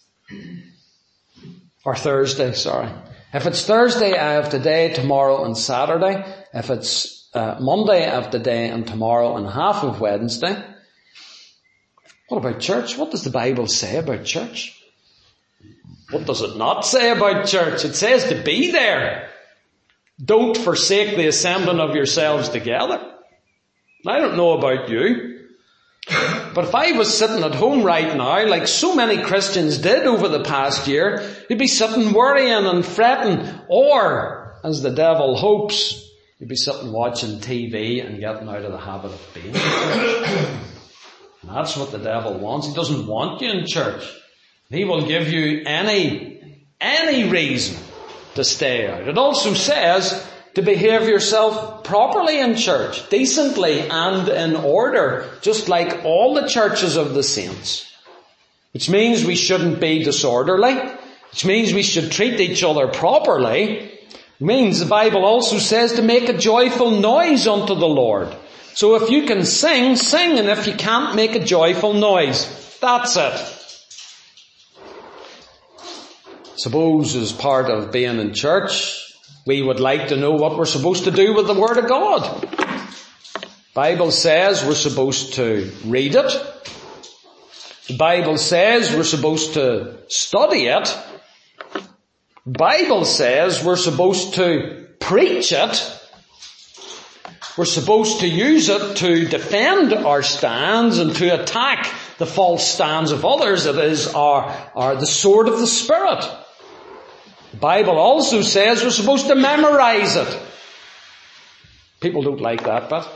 Or Thursday, sorry. If it's Thursday, I have today, tomorrow and Saturday. If it's Monday, I have today and tomorrow and half of Wednesday. What about church? What does the Bible say about church? What does it not say about church? It says to be there. Don't forsake the assembling of yourselves together. I don't know about you, but if I was sitting at home right now, like so many Christians did over the past year, you'd be sitting worrying and fretting, or, as the devil hopes, you'd be sitting watching TV and getting out of the habit of being in church. And that's what the devil wants. He doesn't want you in church. He will give you any reason to stay out. It also says to behave yourself properly in church, decently and in order, just like all the churches of the saints. Which means we shouldn't be disorderly, which means we should treat each other properly. It means the Bible also says to make a joyful noise unto the Lord. So if you can sing, sing, and if you can't, make a joyful noise. That's it. Suppose as part of being in church, we would like to know what we're supposed to do with the Word of God. Bible says we're supposed to read it. The Bible says we're supposed to study it. The Bible says we're supposed to preach it. We're supposed to use it to defend our stands and to attack the false stands of others. It is the sword of the Spirit. The Bible also says we're supposed to memorize it. People don't like that bit.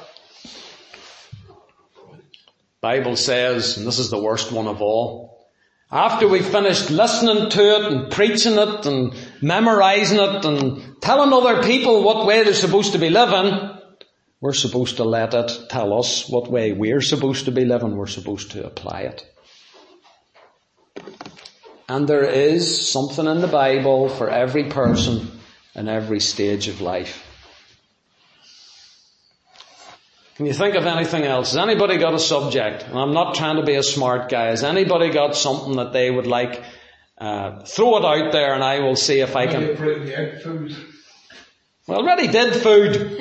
The Bible says, and this is the worst one of all, after we've finished listening to it and preaching it and memorizing it and telling other people what way they're supposed to be living, we're supposed to let it tell us what way we're supposed to be living. We're supposed to apply it. And there is something in the Bible for every person in every stage of life. Can you think of anything else? Has anybody got a subject? And I'm not trying to be a smart guy. Has anybody got something that they would like? Throw it out there and I will see if I can. Food. We already did food.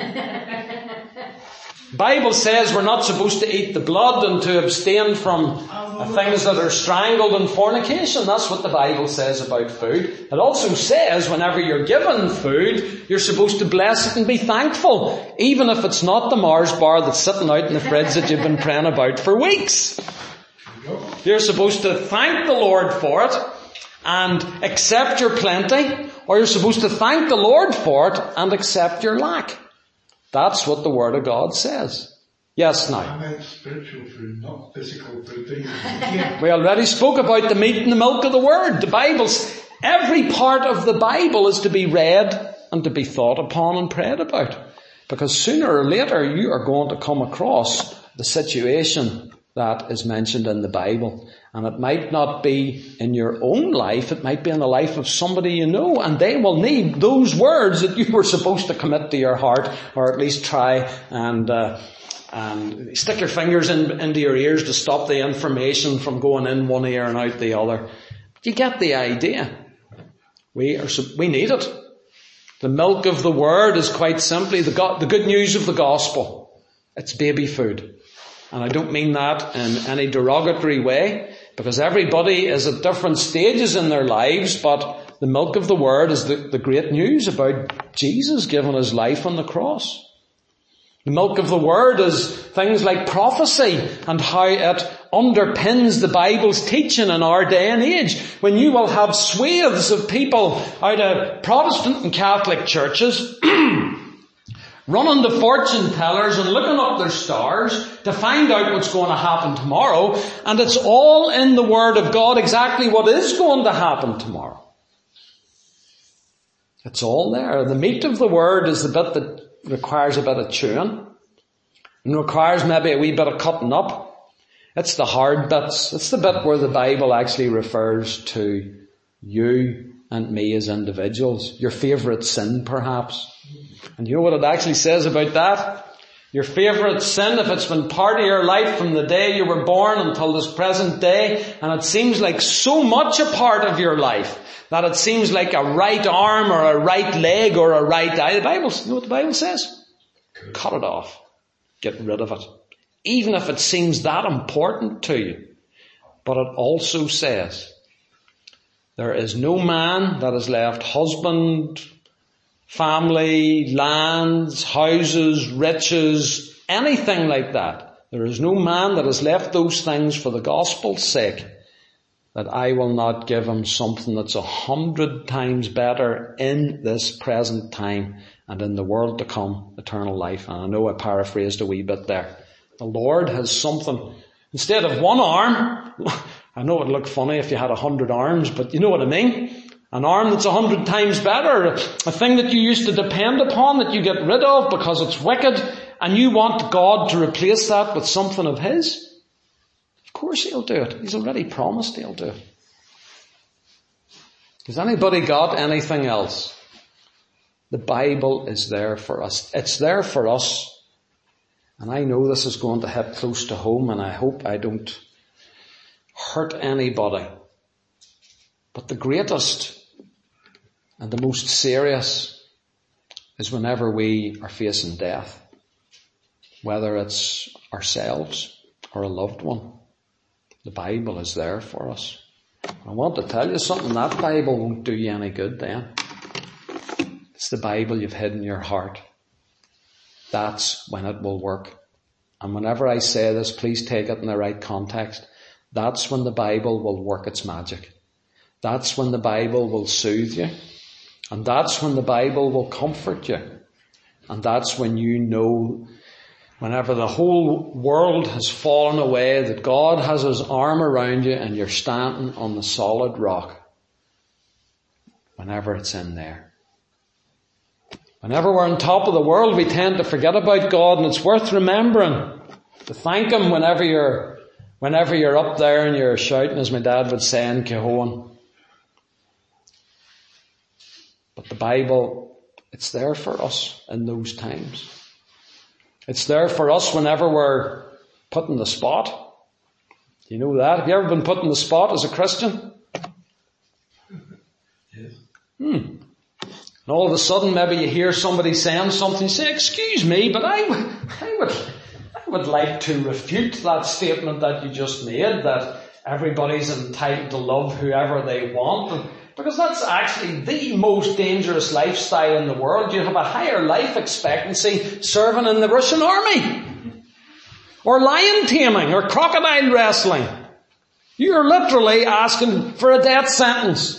Bible says we're not supposed to eat the blood and to abstain from things that are strangled and fornication. That's what the Bible says about food. It also says whenever you're given food, you're supposed to bless it and be thankful, even if it's not the Mars bar that's sitting out in the fridge that you've been praying about for weeks. You're supposed to thank the Lord for it and accept your plenty, or you're supposed to thank the Lord for it and accept your lack. That's what the Word of God says. Yes, now. I meant spiritual food, not physical food. We already spoke about the meat and the milk of the Word. The Bible's, every part of the Bible is to be read and to be thought upon and prayed about. Because sooner or later you are going to come across the situation that is mentioned in the Bible. And it might not be in your own life, it might be in the life of somebody you know, and they will need those words that you were supposed to commit to your heart, or at least try and stick your fingers into your ears to stop the information from going in one ear and out the other. But you get the idea. We need it. The milk of the Word is quite simply the good news of the gospel. It's baby food. And I don't mean that in any derogatory way, because everybody is at different stages in their lives, but the milk of the Word is the great news about Jesus giving his life on the cross. The milk of the Word is things like prophecy and how it underpins the Bible's teaching in our day and age. When you will have swathes of people out of Protestant and Catholic churches running to fortune tellers and looking up their stars to find out what's going to happen tomorrow, and it's all in the Word of God exactly what is going to happen tomorrow. It's all there. The meat of the Word is the bit that requires a bit of chewing and requires maybe a wee bit of cutting up. It's the hard bits. It's the bit where the Bible actually refers to you and me as individuals. Your favourite sin, perhaps. And you know what it actually says about that? Your favourite sin, if it's been part of your life from the day you were born until this present day, and it seems like so much a part of your life that it seems like a right arm or a right leg or a right eye. You know what the Bible says? Cut it off. Get rid of it. Even if it seems that important to you. But it also says, there is no man that has left husband, family, lands, houses, riches, anything like that. There is no man that has left those things for the gospel's sake, that I will not give him something that's 100 times better in this present time and in the world to come, eternal life. And I know I paraphrased a wee bit there. The Lord has something. Instead of one arm, I know it would look funny if you had 100 arms, but you know what I mean. An arm that's 100 times better, a thing that you used to depend upon that you get rid of because it's wicked, and you want God to replace that with something of His. Of course He'll do it. He's already promised He'll do it. Has anybody got anything else? The Bible is there for us. It's there for us. And I know this is going to hit close to home, and I hope I don't hurt anybody. But the greatest and the most serious is whenever we are facing death. Whether it's ourselves or a loved one. The Bible is there for us. I want to tell you something, that Bible won't do you any good then. It's the Bible you've hid in your heart. That's when it will work. And whenever I say this, please take it in the right context. That's when the Bible will work its magic. That's when the Bible will soothe you. And that's when the Bible will comfort you. And that's when you know, whenever the whole world has fallen away, that God has His arm around you and you're standing on the solid rock. Whenever it's in there. Whenever we're on top of the world, we tend to forget about God, and it's worth remembering to thank Him whenever you're up there and you're shouting, as my dad would say in Cahoon. But the Bible, it's there for us in those times. It's there for us whenever we're put in the spot. Do you know that? Have you ever been put in the spot as a Christian? Yes. And all of a sudden maybe you hear somebody saying something, you say, excuse me, but I would like to refute that statement that you just made, that everybody's entitled to love whoever they want. Because that's actually the most dangerous lifestyle in the world. You have a higher life expectancy serving in the Russian army, or lion taming, or crocodile wrestling. You're literally asking for a death sentence.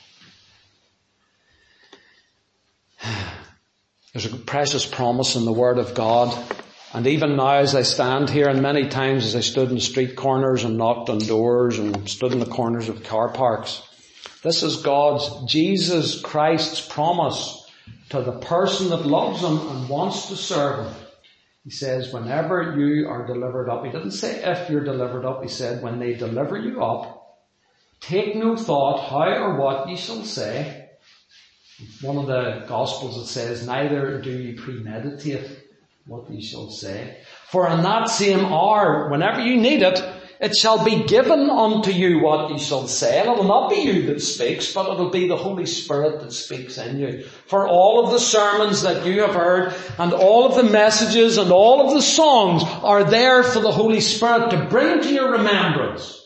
There's a precious promise in the Word of God. And even now as I stand here, and many times as I stood in street corners and knocked on doors and stood in the corners of car parks, this is God's, Jesus Christ's promise to the person that loves Him and wants to serve Him. He says, whenever you are delivered up, He didn't say if you're delivered up, He said, when they deliver you up, take no thought how or what ye shall say. One of the Gospels it says, neither do ye premeditate what ye shall say. For in that same hour, whenever you need it, it shall be given unto you what ye shall say. And it will not be you that speaks, but it will be the Holy Spirit that speaks in you. For all of the sermons that you have heard, and all of the messages, and all of the songs are there for the Holy Spirit to bring to your remembrance.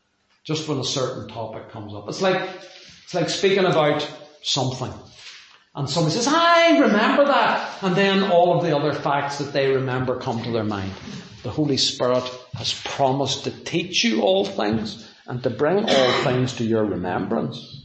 Just when a certain topic comes up. It's like speaking about something. And somebody says, I remember that. And then all of the other facts that they remember come to their mind. The Holy Spirit has promised to teach you all things and to bring all things to your remembrance.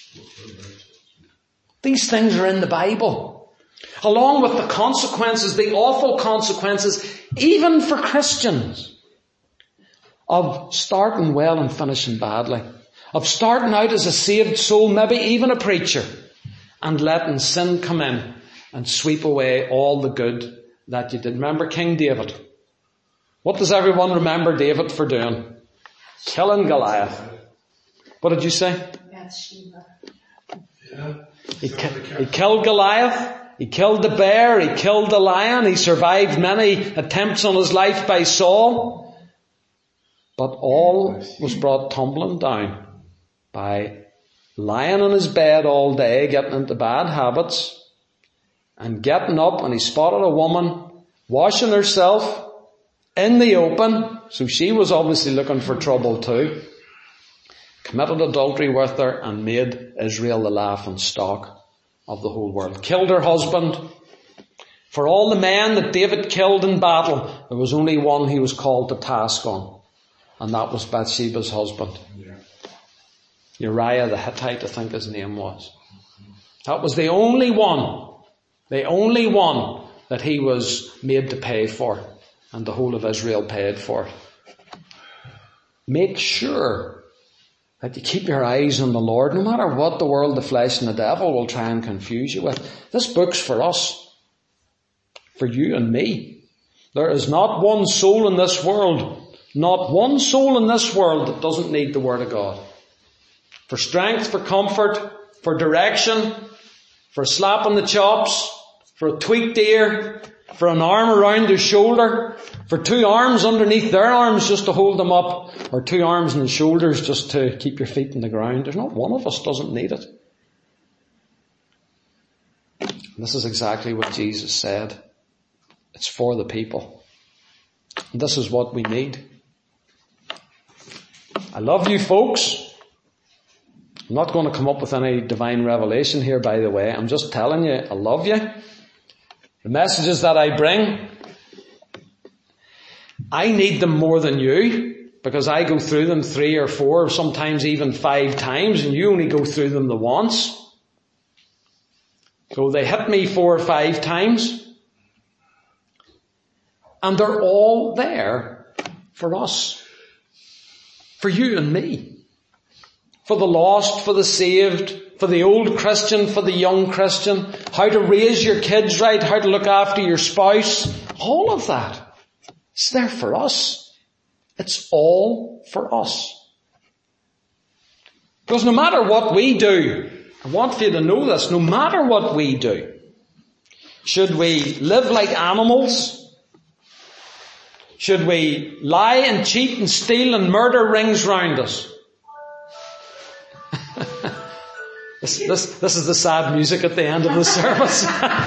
These things are in the Bible. Along with the consequences, the awful consequences, even for Christians, of starting well and finishing badly. Of starting out as a saved soul, maybe even a preacher, and letting sin come in and sweep away all the good that you did. Remember King David? What does everyone remember David for doing? Killing Goliath. What did you say? Bathsheba. Yeah. He killed Goliath. He killed the bear. He killed the lion. He survived many attempts on his life by Saul. But all was brought tumbling down by lying in his bed all day, getting into bad habits, and getting up, and he spotted a woman washing herself in the open. So she was obviously looking for trouble too. Committed adultery with her and made Israel the laughing stock of the whole world. Killed her husband. For all the men that David killed in battle, there was only one he was called to task on. And that was Bathsheba's husband. Yeah. Uriah the Hittite, I think his name was. That was the only one that he was made to pay for. And the whole of Israel paid for it. Make sure that you keep your eyes on the Lord, no matter what the world, the flesh and the devil will try and confuse you with. This book's for us. For you and me. There is not one soul in this world, not one soul in this world that doesn't need the Word of God. For strength, for comfort, for direction, for a slap on the chops, for a tweaked ear, for an arm around their shoulder, for two arms underneath their arms just to hold them up, or two arms and the shoulders just to keep your feet on the ground. There's not one of us doesn't need it. And this is exactly what Jesus said. It's for the people. And this is what we need. I love you folks. I'm not going to come up with any divine revelation here, by the way. I'm just telling you, I love you. The messages that I bring, I need them more than you, because I go through them 3 or 4, or sometimes even 5 times, and you only go through them the once. So they hit me 4 or 5 times. And they're all there for us. For you and me. For the lost, for the saved, for the old Christian, for the young Christian. How to raise your kids right, how to look after your spouse. All of that. It's there for us. It's all for us. Because no matter what we do, I want for you to know this, no matter what we do, should we live like animals? Should we lie and cheat and steal and murder rings round us? This is the sad music at the end of the service.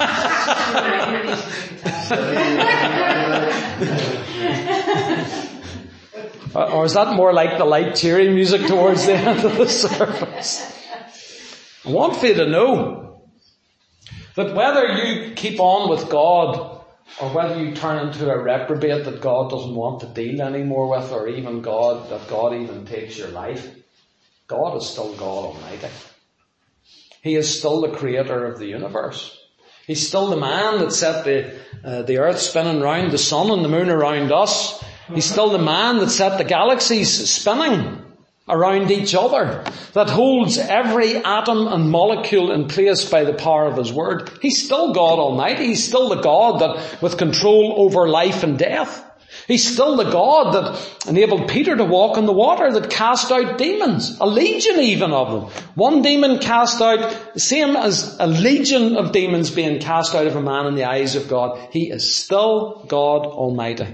Or is that more like the light cheery music towards the end of the service? I want for you to know that whether you keep on with God or whether you turn into a reprobate that God doesn't want to deal anymore with, or even that God even takes your life, God is still God Almighty. He is still the creator of the universe. He's still the man that set the earth spinning round the sun and the moon around us. He's still the man that set the galaxies spinning around each other, that holds every atom and molecule in place by the power of His Word. He's still God Almighty. He's still the God that with control over life and death. He's still the God that enabled Peter to walk on the water, that cast out demons, a legion even of them. One demon cast out, the same as a legion of demons being cast out of a man in the eyes of God. He is still God Almighty.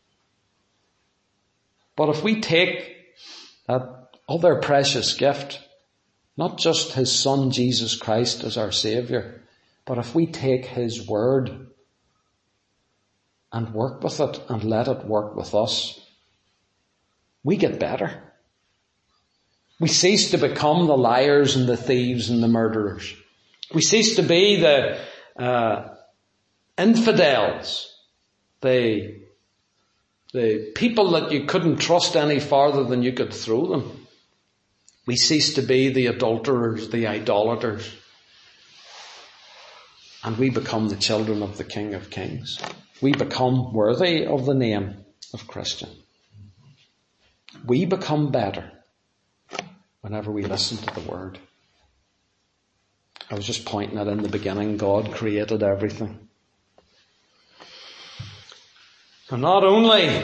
But if we take that other precious gift, not just His Son Jesus Christ as our Saviour, but if we take His Word and work with it and let it work with us, we get better. We cease to become the liars and the thieves and the murderers. We cease to be the infidels, the people that you couldn't trust any farther than you could throw them. We cease to be the adulterers, the idolaters. And we become the children of the King of Kings. We become worthy of the name of Christian. We become better whenever we listen to the Word. I was just pointing out in the beginning, God created everything. So not only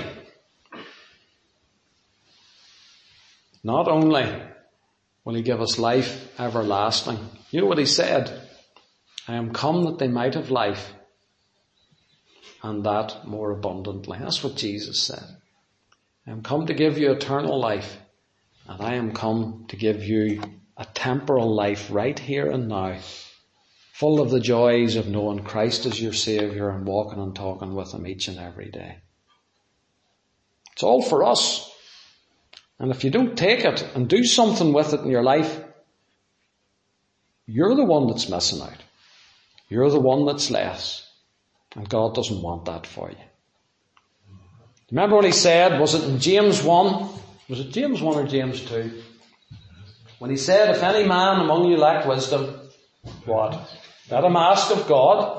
will He give us life everlasting. You know what He said? I am come that they might have life, and that more abundantly. That's what Jesus said. I am come to give you eternal life, and I am come to give you a temporal life right here and now, full of the joys of knowing Christ as your Saviour and walking and talking with Him each and every day. It's all for us. And if you don't take it and do something with it in your life, you're the one that's missing out. You're the one that's less. And God doesn't want that for you. Remember what He said, was it in James 1? Was it James 1 or James 2? When He said, if any man among you lack wisdom, what? Let him ask of God.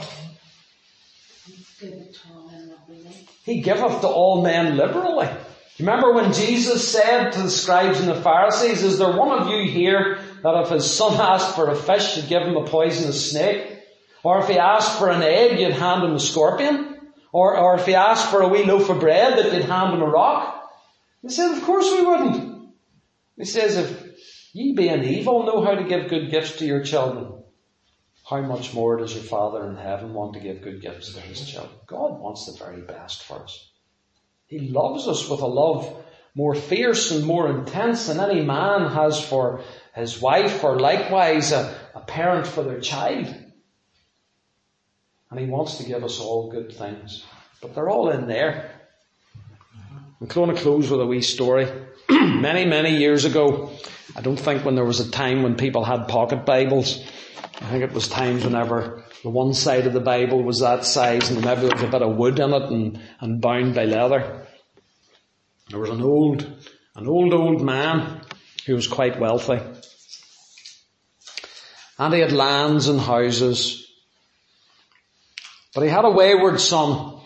He giveth to all men liberally. Remember when Jesus said to the scribes and the Pharisees, is there one of you here that if his son asked for a fish, you'd give him a poisonous snake? Or if he asked for an egg, you'd hand him a scorpion? Or if he asked for a wee loaf of bread, that you'd hand him a rock? He said, of course we wouldn't. He says, if ye being evil know how to give good gifts to your children, how much more does your Father in heaven want to give good gifts to His children? God wants the very best for us. He loves us with a love more fierce and more intense than any man has for his wife, or likewise a parent for their child. And He wants to give us all good things. But they're all in there. I'm going to close with a wee story. Many years ago, I don't think when there was a time when people had pocket Bibles. I think it was times whenever the one side of the Bible was that size and maybe there was a bit of wood in it and bound by leather. There was an old man who was quite wealthy. And he had lands and houses. But he had a wayward son.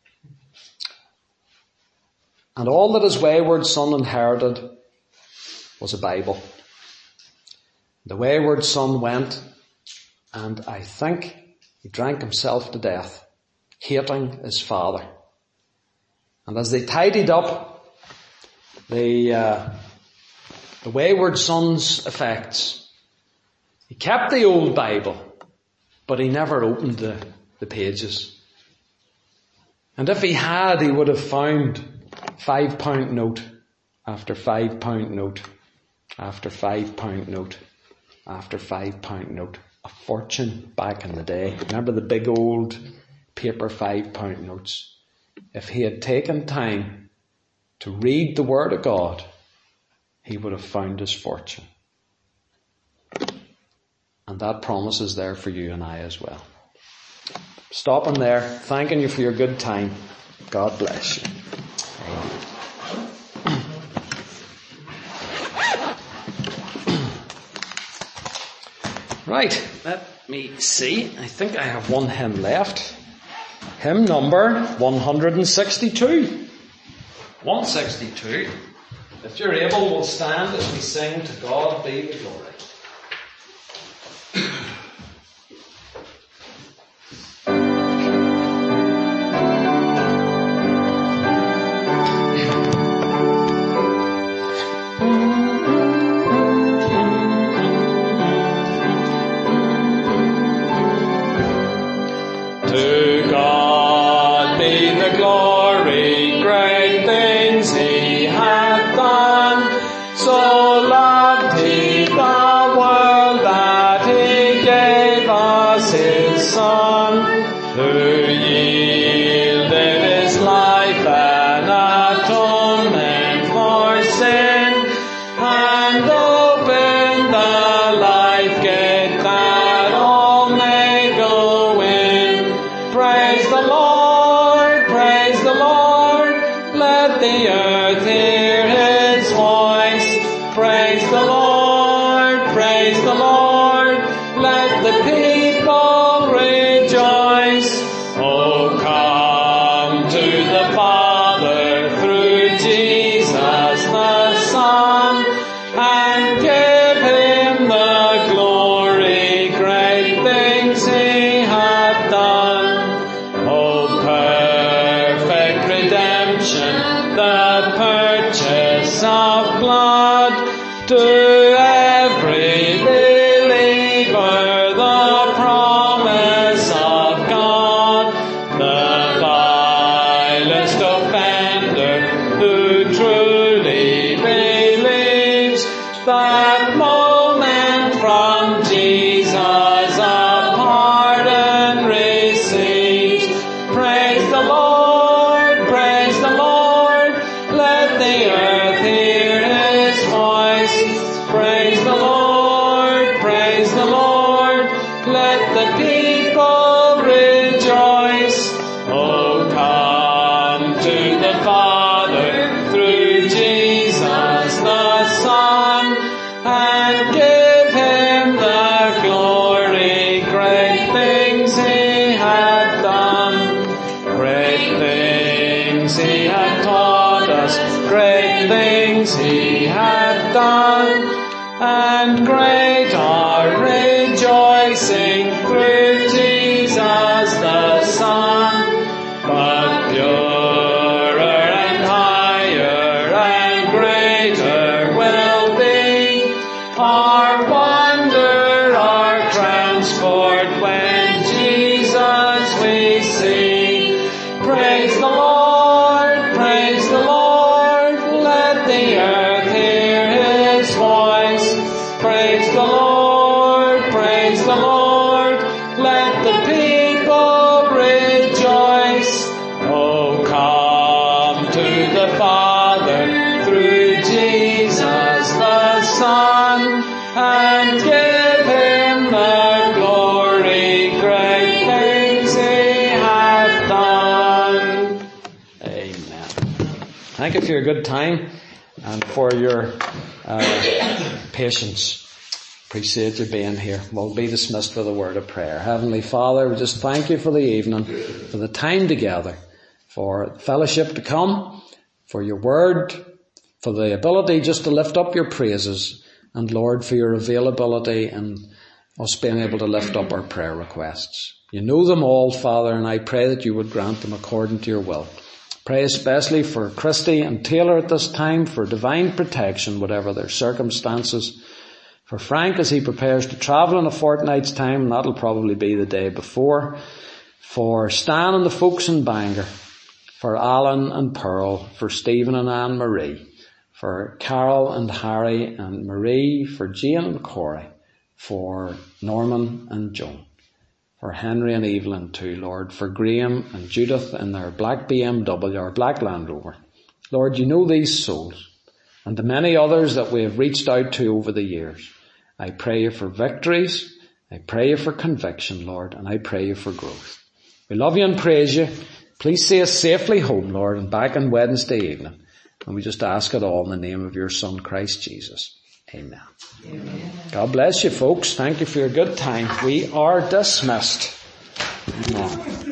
And all that his wayward son inherited was a Bible. The wayward son went, and I think he drank himself to death, hating his father. And as they tidied up the wayward son's effects, he kept the old Bible, but he never opened the pages. And if he had, he would have found £5 note after £5 note after £5 note after £5 note. A fortune back in the day. Remember the big old paper £5 notes? If he had taken time to read the Word of God, he would have found his fortune. And that promise is there for you and I as well. Stopping there, thanking you for your good time. God bless you. Amen. Right, let me see. I think I have one hymn left. Hymn number 162. 162. If you're able, we'll stand as we sing To God Be the Glory. And open the life gate that all let the earth hear his voice. Praise the Lord, praise the Lord, let the people rejoice. Oh, come to the Father through Jesus the Son, and give him the glory, great things he hath done. Oh, perfect redemption, the purchase of blood, to every believer the promise of God. The vilest offender who truly believes, that moment from Jesus a pardon receives. Praise the Lord, praise the Lord, let the earth hear his voice. Praise the Lord, praise the Lord, let the people rejoice. Oh, come to the Father through Jesus the Son, and give him the glory, great things he hath done. Great things he hath taught us, great things he hath done, and great our rejoicing through Jesus the Son. But purer and higher and greater will be our wonder, our transport, when Jesus we see. Praise the Lord, praise the Lord, let the earth hear his voice. Praise the Lord, praise the Lord, let the people rejoice. Oh, come to the Father through Jesus the Son, and give him the glory, great things he hath done. Amen. Thank you for your good time and for your patience. Appreciate you being here. We'll be dismissed with a word of prayer. Heavenly Father, we just thank you for the evening, for the time together, for fellowship to come, for your word, for the ability just to lift up your praises, and Lord, for your availability and us being able to lift up our prayer requests. You know them all, Father, and I pray that you would grant them according to your will. Pray especially for Christy and Taylor at this time, for divine protection, whatever their circumstances. For Frank as he prepares to travel in a fortnight's time, and that'll probably be the day before. For Stan and the folks in Bangor. For Alan and Pearl. For Stephen and Anne Marie. For Carol and Harry and Marie. For Jane and Corey. For Norman and Joan. For Henry and Evelyn too, Lord. For Graham and Judith in their black BMW or black Land Rover. Lord, you know these souls. And the many others that we have reached out to over the years. I pray you for victories. I pray you for conviction, Lord. And I pray you for growth. We love you and praise you. Please see us safely home, Lord, and back on Wednesday evening. And we just ask it all in the name of your Son, Christ Jesus. Amen. Amen. God bless you, folks. Thank you for your good time. We are dismissed. Amen.